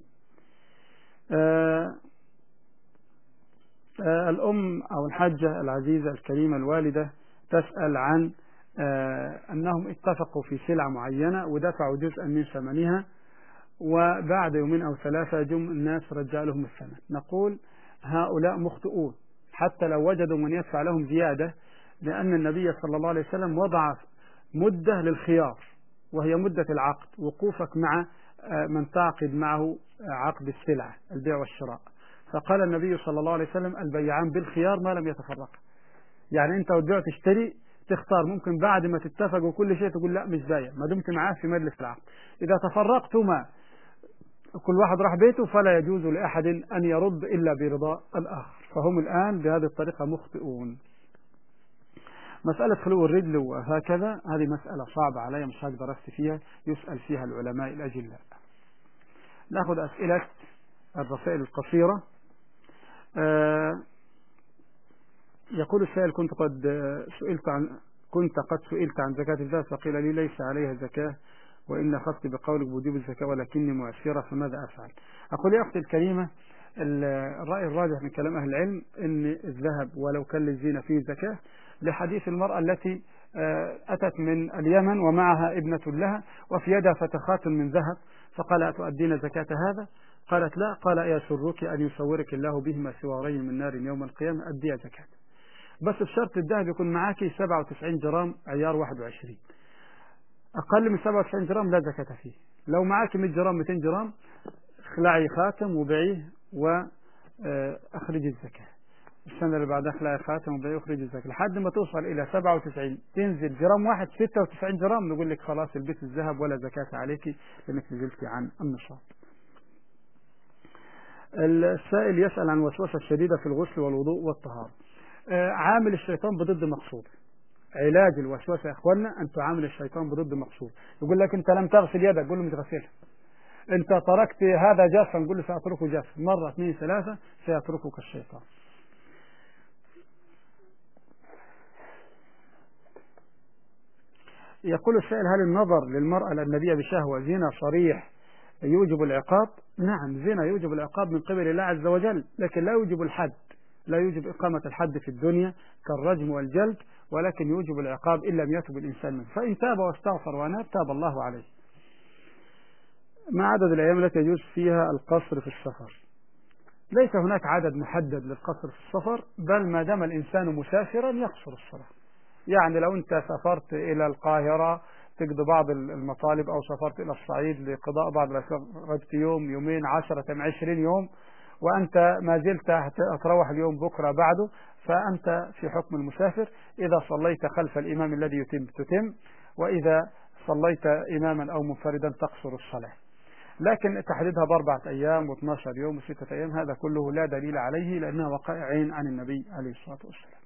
[SPEAKER 2] الأم أو الحاجة العزيزة الكريمة الوالدة تسأل عن أنهم اتفقوا في سلعة معينة ودفعوا جزءا من ثمنها، وبعد يومين أو ثلاثة جم الناس رجع لهم الثمن. نقول هؤلاء مخطئون حتى لو وجدوا من يدفع لهم زيادة، لأن النبي صلى الله عليه وسلم وضع مدة للخيار وهي مدة العقد، وقوفك مع من تعقد معه عقد السلعة البيع والشراء. فقال النبي صلى الله عليه وسلم البيعان بالخيار ما لم يتفرقا. يعني أنت وتبيع تشتري تختار، ممكن بعد ما تتفقوا كل شيء تقول لا مش بايع ما دمت معاه في مجلس العقد. إذا تفرقتما كل واحد راح بيته فلا يجوز لأحد أن يرد إلا برضاء الآخر، فهم الآن بهذه الطريقة مخطئون. مسألة خلو الرجل وهكذا هذه مسألة صعبة علي مش هقدر أفتي فيها، يسأل فيها العلماء الأجلاء. نأخذ أسئلة الرسائل القصيرة. يقول السائل كنت قد سئلت عن زكاة الذهب فقيل لي ليس عليها زكاة وإن أخذت بقولك بوجوب الزكاة ولكني معسرة فماذا أفعل؟ أقول يا أختي الكريمة الرأي الراجح من كلام أهل العلم أن الذهب ولو كان للزينة فيه زكاة، لحديث المرأة التي أتت من اليمن ومعها ابنة لها وفي يدها فتخات من ذهب فقال أتؤدين زكاة هذا؟ قالت لا. قال يسرك أن يصورك الله بهما سوارين من نار يوم القيامة أدي زكاة، بس بشرط الذهب يكون معك 97 جرام عيار 21، أقل من 97 جرام لا زكاة فيه. لو معك 100 جرام 200 جرام اخلعي خاتم وبيعيه وأخرجي الزكاة. السنة اللي بعدها خلاها خاتم وبيخرج الزكاة لحد ما توصل إلى 97 تنزل جرام واحد 96 جرام نقول لك خلاص البيت الذهب ولا زكاة عليك لأنك نزلتي عن النصاب. السائل يسأل عن وسوسة شديدة في الغسل والوضوء والطهارة. عامل الشيطان بضد مقصود. علاج الوسوسة يا اخوانا ان تعامل الشيطان بضد مقصود. يقول لك انت لم تغسل يدك، قول له مش غسلها. انت تركت هذا جافا، نقول له سأتركه جافا. مرة 2 3 سيتركك الشيطان. يقول السائل هل النظر للمرأة الأجنبية بشهوة زنا صريح يوجب العقاب؟ نعم، زنا يوجب العقاب من قبل الله عز وجل، لكن لا يوجب الحد، لا يوجب إقامة الحد في الدنيا كالرجم والجلد، ولكن يوجب العقاب إن لم يتب الإنسان منه. فإن تاب واستغفر وأناب تاب الله عليه. ما عدد الأيام التي يجوز فيها القصر في السفر؟ ليس هناك عدد محدد للقصر في السفر، بل ما دام الإنسان مسافرا يقصر الصلاة. يعني لو أنت سافرت إلى القاهرة تقضي بعض المطالب، أو سافرت إلى الصعيد لقضاء بعض الأشياء، غبت يوم يومين 10 20 يوم وأنت ما زلت هتروح اليوم بكرة بعده، فأنت في حكم المسافر. إذا صليت خلف الإمام الذي تتم، وإذا صليت إماما أو منفردا تقصر الصلاة. لكن تحديدها ب4 أيام و12 يوم و6 أيام هذا كله لا دليل عليه، لأنها وقائع عن النبي عليه الصلاة والسلام.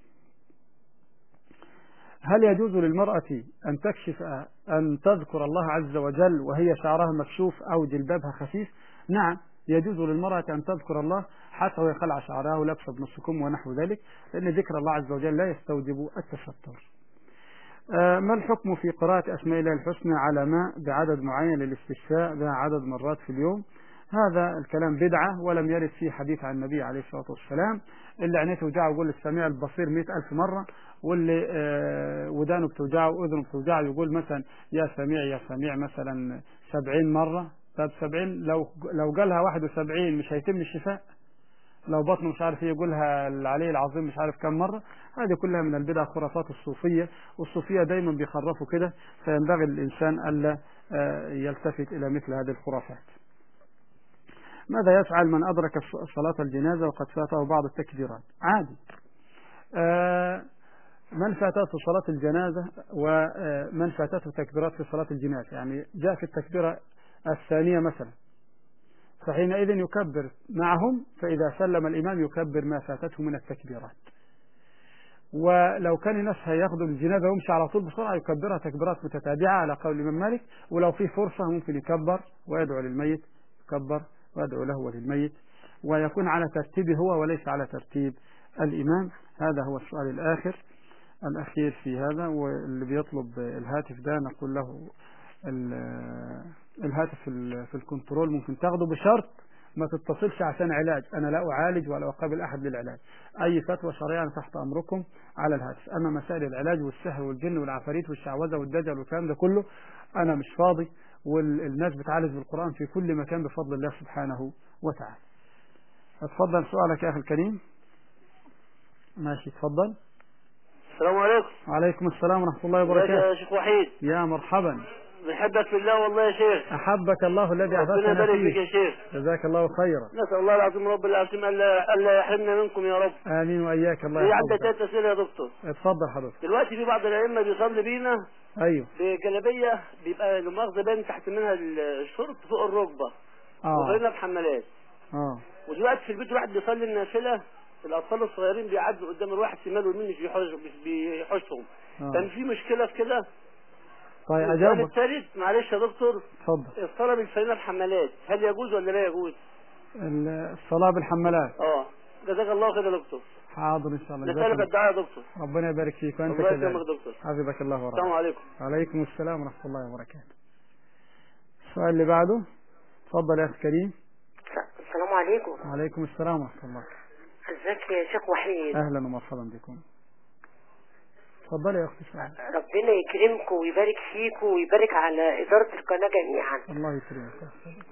[SPEAKER 2] هل يجوز للمرأة أن تكشف أن تذكر الله عز وجل وهي شعرها مكشوف أو جلبابها خفيف؟ نعم، يجوز للمرأة أن تذكر الله حتى وهي خلع شعرها ولابسة بنص كم ونحو ذلك، لأن ذكر الله عز وجل لا يستوجب التستر. ما الحكم في قراءة أسماء الله الحسنى على ماء بعدد معين للاستشفاء بها عدد مرات في اليوم؟ هذا الكلام بدعة ولم يرد فيه حديث عن النبي عليه الصلاة والسلام. اللي عينيه توجعه يقول السميع البصير 100,000 مرة، واللي ودانه بتوجعه وأذنه بتوجعه يقول مثلا يا سميع يا سميع مثلا 70 مرة. طب 70 لو قالها 71 مش هيتم الشفاء؟ لو بطنه مش عارف يقولها العلي العظيم مش عارف كم مرة؟ هذه كلها من البدع خرافات الصوفية، والصوفية دايما بيخرفوا كده، فينبغي للإنسان ألا يلتفت إلى مثل هذه الخرافات. ماذا يفعل من أدرك صلاة الجنازة وقد فاته بعض التكبيرات؟ عادي. من فاتته صلاة الجنازة ومن فاتته تكبيرات في صلاة الجنازة، يعني جاء في التكبيرة الثانية مثلا، فحينئذ يكبر معهم، فإذا سلم الإمام يكبر ما فاتته من التكبيرات. ولو كان الناس هياخدوا الجنازة ويمشي على طول بسرعة يكبرها تكبيرات متتابعة على قول الإمام مالك، ولو في فرصة ممكن يكبر ويدعو للميت، يكبر ويدعو له وللميت، ويكون على ترتيبه هو وليس على ترتيب الإمام. هذا هو السؤال الأخير في هذا. واللي بيطلب الهاتف ده نقول له الهاتف في الكنترول ممكن تاخده بشرط ما تتصلش عشان علاج، أنا لا أعالج ولا أقابل أحد للعلاج. أي فتوى شرعية أنا تحت أمركم على الهاتف. أما مسائل العلاج والسحر والجن والعفاريت والشعوذة والدجل والكلام ده كله أنا مش فاضي، والناس بتعالج بالقرآن في كل مكان بفضل الله سبحانه وتعالى. اتفضل سؤالك يا أخي الكريم. ماشي اتفضل.
[SPEAKER 9] السلام عليكم.
[SPEAKER 2] وعليكم السلام ورحمة الله وبركاته.
[SPEAKER 9] يا شيخ وحيد.
[SPEAKER 2] يا مرحبا.
[SPEAKER 9] بحبك في الله والله يا شيخ.
[SPEAKER 2] أحبك الله الذي أحببتنا فيه.
[SPEAKER 9] ربنا يبارك فيك يا شيخ.
[SPEAKER 2] جزاك الله خيرا.
[SPEAKER 9] نسأل الله العظيم رب العالمين ألا يحرمنا منكم يا رب.
[SPEAKER 2] آمين وإياك. الله
[SPEAKER 9] يحفظك. عندي 3 أسئلة يا دكتور.
[SPEAKER 2] اتفضل حضرتك.
[SPEAKER 9] دلوقتي في بعض الأئمة بيصلي بينا.
[SPEAKER 2] أيوه.
[SPEAKER 9] بجلابية بيبقى المؤاخذة باين تحت منها الشرط فوق الركبة. وغيرنا بحمالات. ودلوقتي في البيت واحد بيصلي النافلة، الأطفال الصغيرين بيعدوا قدام الواحد شمال ويمين مش بيحوشهم. كان في مشكلة في كده.
[SPEAKER 2] طيب أجاوبك.
[SPEAKER 9] السؤال الثالث معلش يا دكتور.
[SPEAKER 2] اتفضل.
[SPEAKER 9] الصلاة بالفانلة بحمالات هل يجوز ولا لا يجوز؟
[SPEAKER 2] الصلاة بالحمالات.
[SPEAKER 9] جزاك الله خير يا دكتور.
[SPEAKER 2] حاضر إن شاء الله.
[SPEAKER 9] نسألك الدعاء يا دكتور.
[SPEAKER 2] ربنا يبارك فيك وأنت
[SPEAKER 9] كذلك.
[SPEAKER 2] الله يسلمك دكتور. حفظك الله ورحمه.
[SPEAKER 9] السلام عليكم.
[SPEAKER 2] وعليكم السلام ورحمة الله وبركاته. السؤال اللي بعده. اتفضل يا أخي كريم.
[SPEAKER 10] السلام عليكم.
[SPEAKER 2] وعليكم السلام ورحمة الله.
[SPEAKER 10] ازيك يا شيخ وحيد؟
[SPEAKER 2] أهلا ومرحبا بكم. اتفضلي يا اختي سعاد.
[SPEAKER 10] ربنا يكرمكم ويبارك فيكم ويبارك على إدارة القناة جميعا.
[SPEAKER 2] الله يكرمك.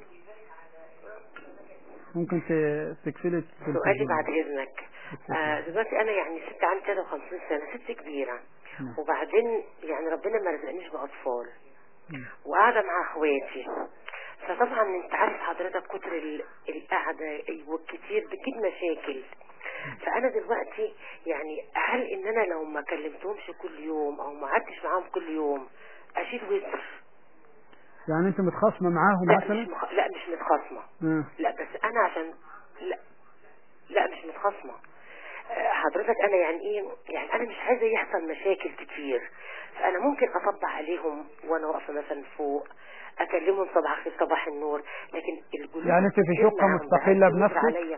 [SPEAKER 2] ممكن تكفلي
[SPEAKER 10] سؤالي بعد إذنك. دلوقتي أنا يعني ست عندي 53 سنة، ست كبيرة. وبعدين يعني ربنا ما رزقنيش بأطفال. وقاعدة مع أخواتي. فطبعا انت عارف حضرتك كتر القعدة والكتير بتجيب مشاكل. فانا دلوقتي يعني هل ان انا لو ما كلمتهمش كل يوم او ما قعدتش معاهم كل يوم اشيل وزر؟
[SPEAKER 2] يعني انت متخاصمه معاهم
[SPEAKER 10] لا
[SPEAKER 2] مثلا؟
[SPEAKER 10] لا مش متخاصمه. لا بس انا عشان لا مش متخاصمه. حضرتك انا يعني ايه، يعني انا مش عايزه يحصل مشاكل كتير، فانا ممكن اطبق عليهم وانا واقفه مثلا فوق اكلمهم صباح الخير صباح النور، لكن الجلوس
[SPEAKER 2] يعني انت في شقه مستقله بنفسك؟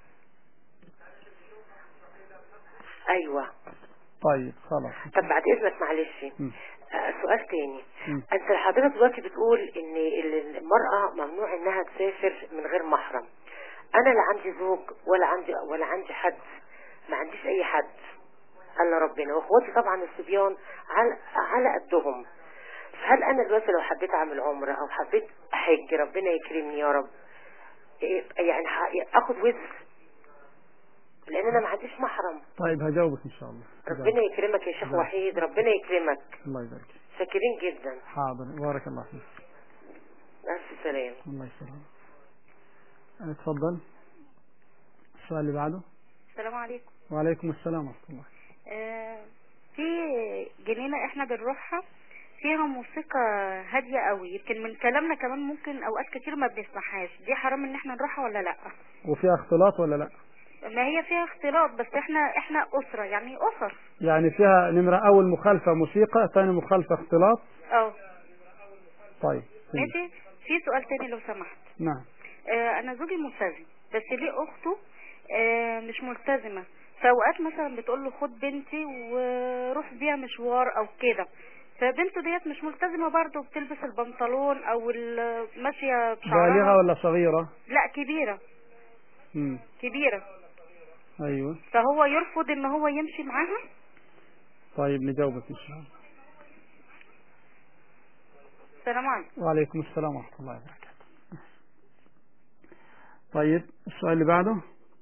[SPEAKER 10] ايوه.
[SPEAKER 2] طيب خلاص.
[SPEAKER 10] طب بعد اذنك معلش سؤال تاني. انت حضرتك دلوقتي بتقول ان المرأة ممنوع انها تسافر من غير محرم. انا لا عندي زوج ولا عندي حد، ما عنديش اي حد الا ربنا، واخواتي طبعا الصبيان على قدهم. فهل انا دلوقتي لو حبيت اعمل عمرة او حبيت احج، ربنا يكرمني يا رب، يعني اخد وزر لان انا ما عنديش محرم؟
[SPEAKER 2] طيب هجاوبك ان شاء الله.
[SPEAKER 10] ربنا يكرمك يا شيخ وحيد، ربنا يكرمك.
[SPEAKER 2] الله يبارك.
[SPEAKER 10] شاكرين جدا.
[SPEAKER 2] حاضر، بارك الله فيك.
[SPEAKER 10] الف سلام.
[SPEAKER 2] الله يسلمك. اتفضل السؤال اللي بعده.
[SPEAKER 4] السلام عليكم.
[SPEAKER 2] وعليكم السلام ورحمه الله.
[SPEAKER 4] في جنينه احنا بنروحها فيها موسيقى هاديه قوي، يمكن من كلامنا كمان ممكن اوقات كتير ما بنسمعهاش، دي حرام ان احنا نروحها ولا لا؟
[SPEAKER 2] وفيها اختلاط ولا لا؟
[SPEAKER 4] ما هي فيها اختلاط، بس احنا اسره، يعني اسر.
[SPEAKER 2] يعني فيها نمره اول مخالفه موسيقى، ثاني مخالفه اختلاط. طيب
[SPEAKER 4] ماشي. في سؤال تاني لو سمحت.
[SPEAKER 2] نعم.
[SPEAKER 4] انا زوجي ملتزم، بس ليه اخته مش ملتزمه، فاوقات مثلا بتقول له خد بنتي وروح بيها مشوار او كده، فبنته ديت مش ملتزمه برضه، بتلبس البنطلون او ماشيه بشعرها.
[SPEAKER 2] بالغه ولا صغيره؟
[SPEAKER 4] لا كبيره. كبيره.
[SPEAKER 2] ايوه.
[SPEAKER 4] فهو يرفض ان هو يمشي معاها.
[SPEAKER 2] طيب نجاوبك ان شاء الله.
[SPEAKER 4] السلام عليكم.
[SPEAKER 2] وعليكم السلام ورحمه الله وبركاته. طيب السؤال اللي بعده.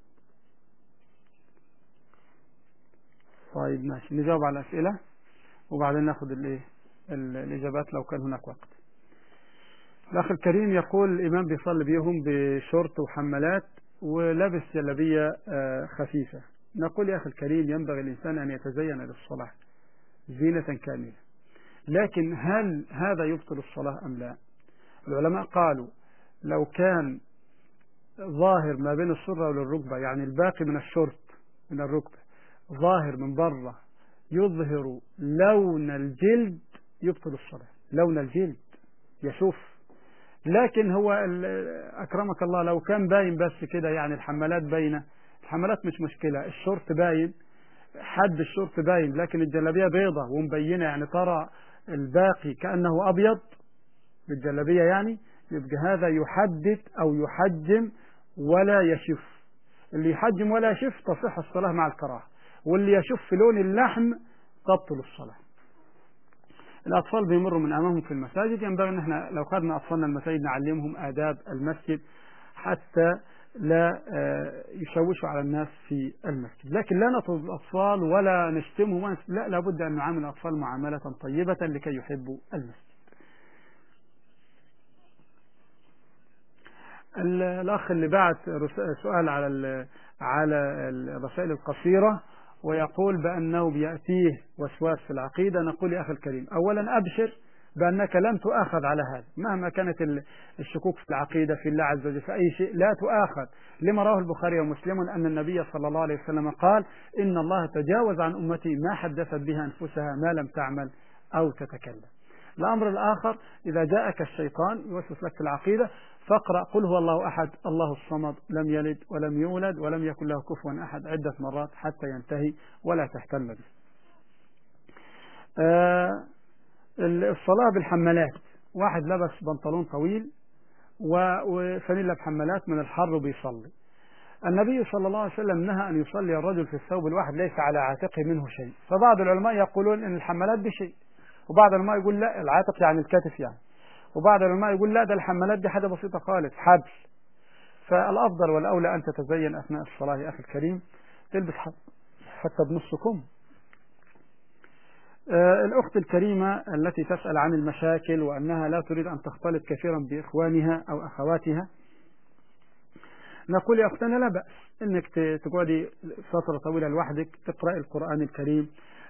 [SPEAKER 2] طيب ماشي، نجاوب على الأسئلة وبعدين ناخذ الإجابات لو كان هناك وقت. الأخ الكريم يقول الإمام بيصلي بيهم بشورت وحمالات ولبس جلبية خفيفة. نقول يا أخي الكريم ينبغي الإنسان أن يتزين للصلاة زينة كاملة، لكن هل هذا يبطل الصلاة أم لا؟ العلماء قالوا لو كان ظاهر ما بين السرة والركبة، يعني الباقي من الشورت من الركبة ظاهر من بره يظهر لون الجلد، يبطل الصلاة. لون الجلد يشوف. لكن هو أكرمك الله لو كان باين بس كده، يعني الحمالات باينة، الحمالات مش مشكلة، الشورت باين، حد الشورت باين، لكن الجلابية بيضة ومبينة، يعني ترى الباقي كأنه أبيض بالجلابية، يعني يبقى هذا يحدد أو يحجم ولا يشف. اللي يحجم ولا يشف تصح الصلاة مع الكراهة، واللي يشوف في لون اللحم تبطل الصلاة. الأطفال بيمروا من أمامهم في المساجد، ينبغي أن احنا لو خدنا أطفالنا المساجد نعلمهم آداب المسجد حتى لا يشوشوا على الناس في المسجد. لكن لا نطرد الأطفال ولا نشتمهم، لا، لابد أن نعامل الأطفال معاملة طيبة لكي يحبوا المسجد. الأخ اللي بعت سؤال على الرسائل القصيرة ويقول بأنه بيأتيه وسواس في العقيدة. نقول يا أخي الكريم أولا أبشر بأنك لم تؤاخذ على هذا، مهما كانت الشكوك في العقيدة في الله عز وجل في أي شيء لا تؤاخذ، لما رواه البخاري ومسلم أن النبي صلى الله عليه وسلم قال إن الله تجاوز عن أمتي ما حدثت بها أنفسها ما لم تعمل أو تتكلم. الأمر الآخر إذا جاءك الشيطان يوسوس لك في العقيدة فاقرأ قل هو الله أحد الله الصمد لم يلد ولم يولد ولم يكن له كفوا أحد عدة مرات حتى ينتهي ولا تهتم به. الصلاة بالحمالات، واحد لبس بنطلون طويل وفانيلا بحمالات من الحر بيصلي. النبي صلى الله عليه وسلم نهى أن يصلي الرجل في الثوب الواحد ليس على عاتقه منه شيء، فبعض العلماء يقولون أن الحمالات بشيء، وبعض العلماء يقول لا العاتق يعني الكتف يعني، وبعض العلماء يقول لا ده الحمالات دي حاجة بسيطة خالص حبل. فالأفضل والأولى أن تتزين أثناء الصلاة يا أخي الكريم، تلبس حتى بنص كم. الأخت الكريمة التي تسأل عن المشاكل وأنها لا تريد أن تختلط كثيرا بإخوانها أو أخواتها، نقول يا أختنا لا بأس إنك تقعدي فترة طويلة لوحدك تقرأي القرآن الكريم،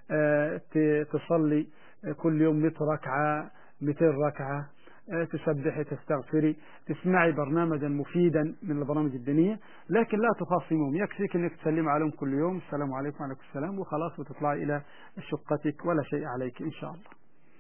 [SPEAKER 2] تصلي كل يوم 100 ركعة 200 ركعة، تسبحي تستغفري، تسمعي برنامجا مفيدا من البرامج الدينية، لكن لا تخاصمهم. يكفيك انك تسلم عليهم كل يوم السلام عليكم وعليكم السلام وخلاص، وتطلعي الى شقتك ولا شيء عليك ان شاء الله.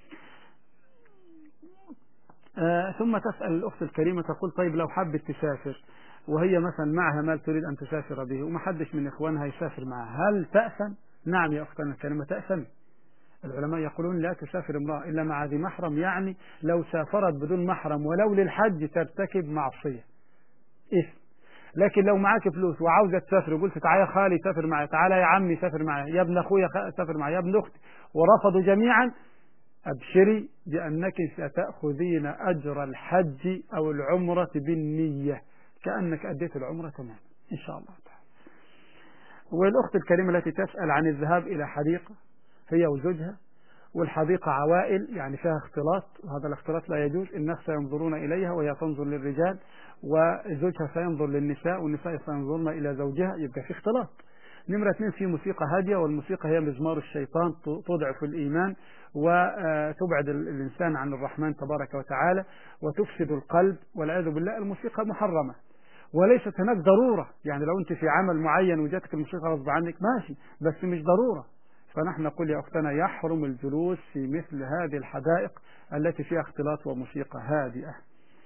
[SPEAKER 2] ثم تسأل الأخت الكريمة تقول طيب لو حبت تسافر وهي مثلا معها مال تريد أن تسافر به وما حدش من إخوانها يسافر معها، هل تأثم؟ نعم يا أختنا الكريمة تأثم. العلماء يقولون لا تسافر امرأة إلا مع ذي محرم، يعني لو سافرت بدون محرم ولو للحج ترتكب معصية إثم. لكن لو معاك فلوس وعاوزة تسافر وقلت تعالى يا خالي سافر معي، تعالى يا عمي سافر معي، يا ابن أخويا سافر معي، يا ابن أختي، ورفضوا جميعا، أبشري بأنك ستأخذين أجر الحج أو العمرة بالنية كأنك أديت العمرة تماما إن شاء الله تعالى. والأخت الكريمة التي تسأل عن الذهاب إلى حديقة هي وزوجها، والحديقة عوائل يعني فيها اختلاط، وهذا الاختلاط لا يجوز، الناس سينظرون إليها وهي تنظر للرجال، وزوجها سينظر للنساء والنساء سينظرن إلى زوجها، يبقى في اختلاط. نمرة 2 في موسيقى هادية، والموسيقى هي مزمار الشيطان تضعف الإيمان وتبعد الإنسان عن الرحمن تبارك وتعالى وتفسد القلب والعياذ بالله. الموسيقى محرمة وليست هناك ضرورة، يعني لو أنت في عمل معين وجاتك الموسيقى غصب عنك ماشي، بس مش ضرورة. فنحن نقول يا أختنا يحرم الجلوس في مثل هذه الحدائق التي فيها اختلاط وموسيقى هادئة.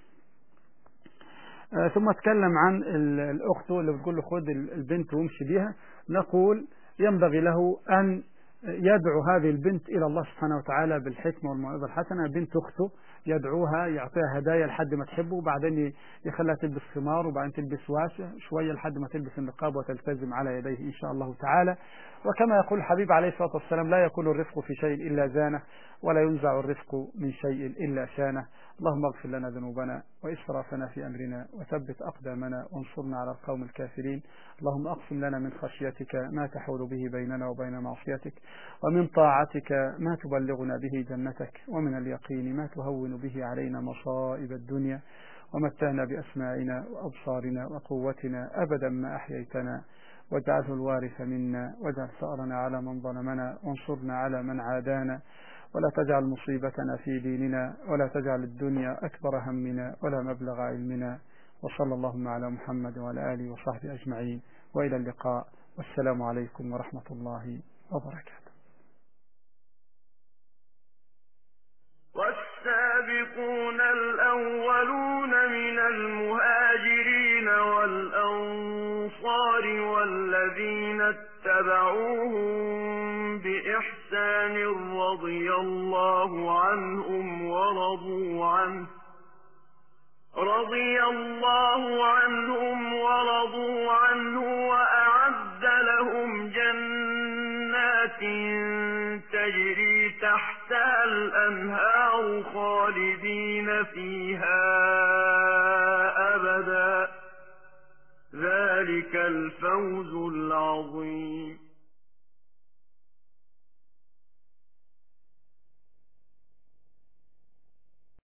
[SPEAKER 2] ثم اتكلم عن الأخت اللي بتقول له خذ البنت وامشي بها، نقول ينبغي له أن يدعو هذه البنت إلى الله سبحانه وتعالى بالحكمة والموعظة الحسنة. بنت أخته يدعوها يعطيها هدايا لحد ما تحبه، وبعدين يخليها تلبس خمار وبعدين تلبس واسع شوية لحد ما تلبس النقاب وتلتزم على يديه إن شاء الله تعالى. وكما يقول الحبيب عليه الصلاة والسلام لا يكون الرفق في شيء إلا زانه ولا ينزع الرفق من شيء إلا شانه. اللهم اغفر لنا ذنوبنا وإسرافنا في أمرنا وثبت أقدامنا وانصرنا على القوم الكافرين. اللهم أقسم لنا من خشيتك ما تحول به بيننا وبين معصيتك، ومن طاعتك ما تبلغنا به جنتك، ومن اليقين ما تهون به علينا مصائب الدنيا، ومتعنا بأسماعنا وأبصارنا وقوتنا أبدا ما أحييتنا، واجعله الوارث منا، واجعل ثأرنا على من ظلمنا، وانصرنا على من عادانا، ولا تجعل مصيبتنا في ديننا، ولا تجعل الدنيا أكبر همنا ولا مبلغ علمنا. وصلى اللهم على محمد وعلى آله وصحبه أجمعين، وإلى اللقاء، والسلام عليكم ورحمة الله وبركاته.
[SPEAKER 1] والسابقون الأولون من المهاجرين والأنصار والذين اتبعوهم بإحسان رضي الله عنهم ورضوا عنه وأعد لهم جنات تجري تحتها الأنهار خالدين فيها أبدا، ذلك الفوز العظيم.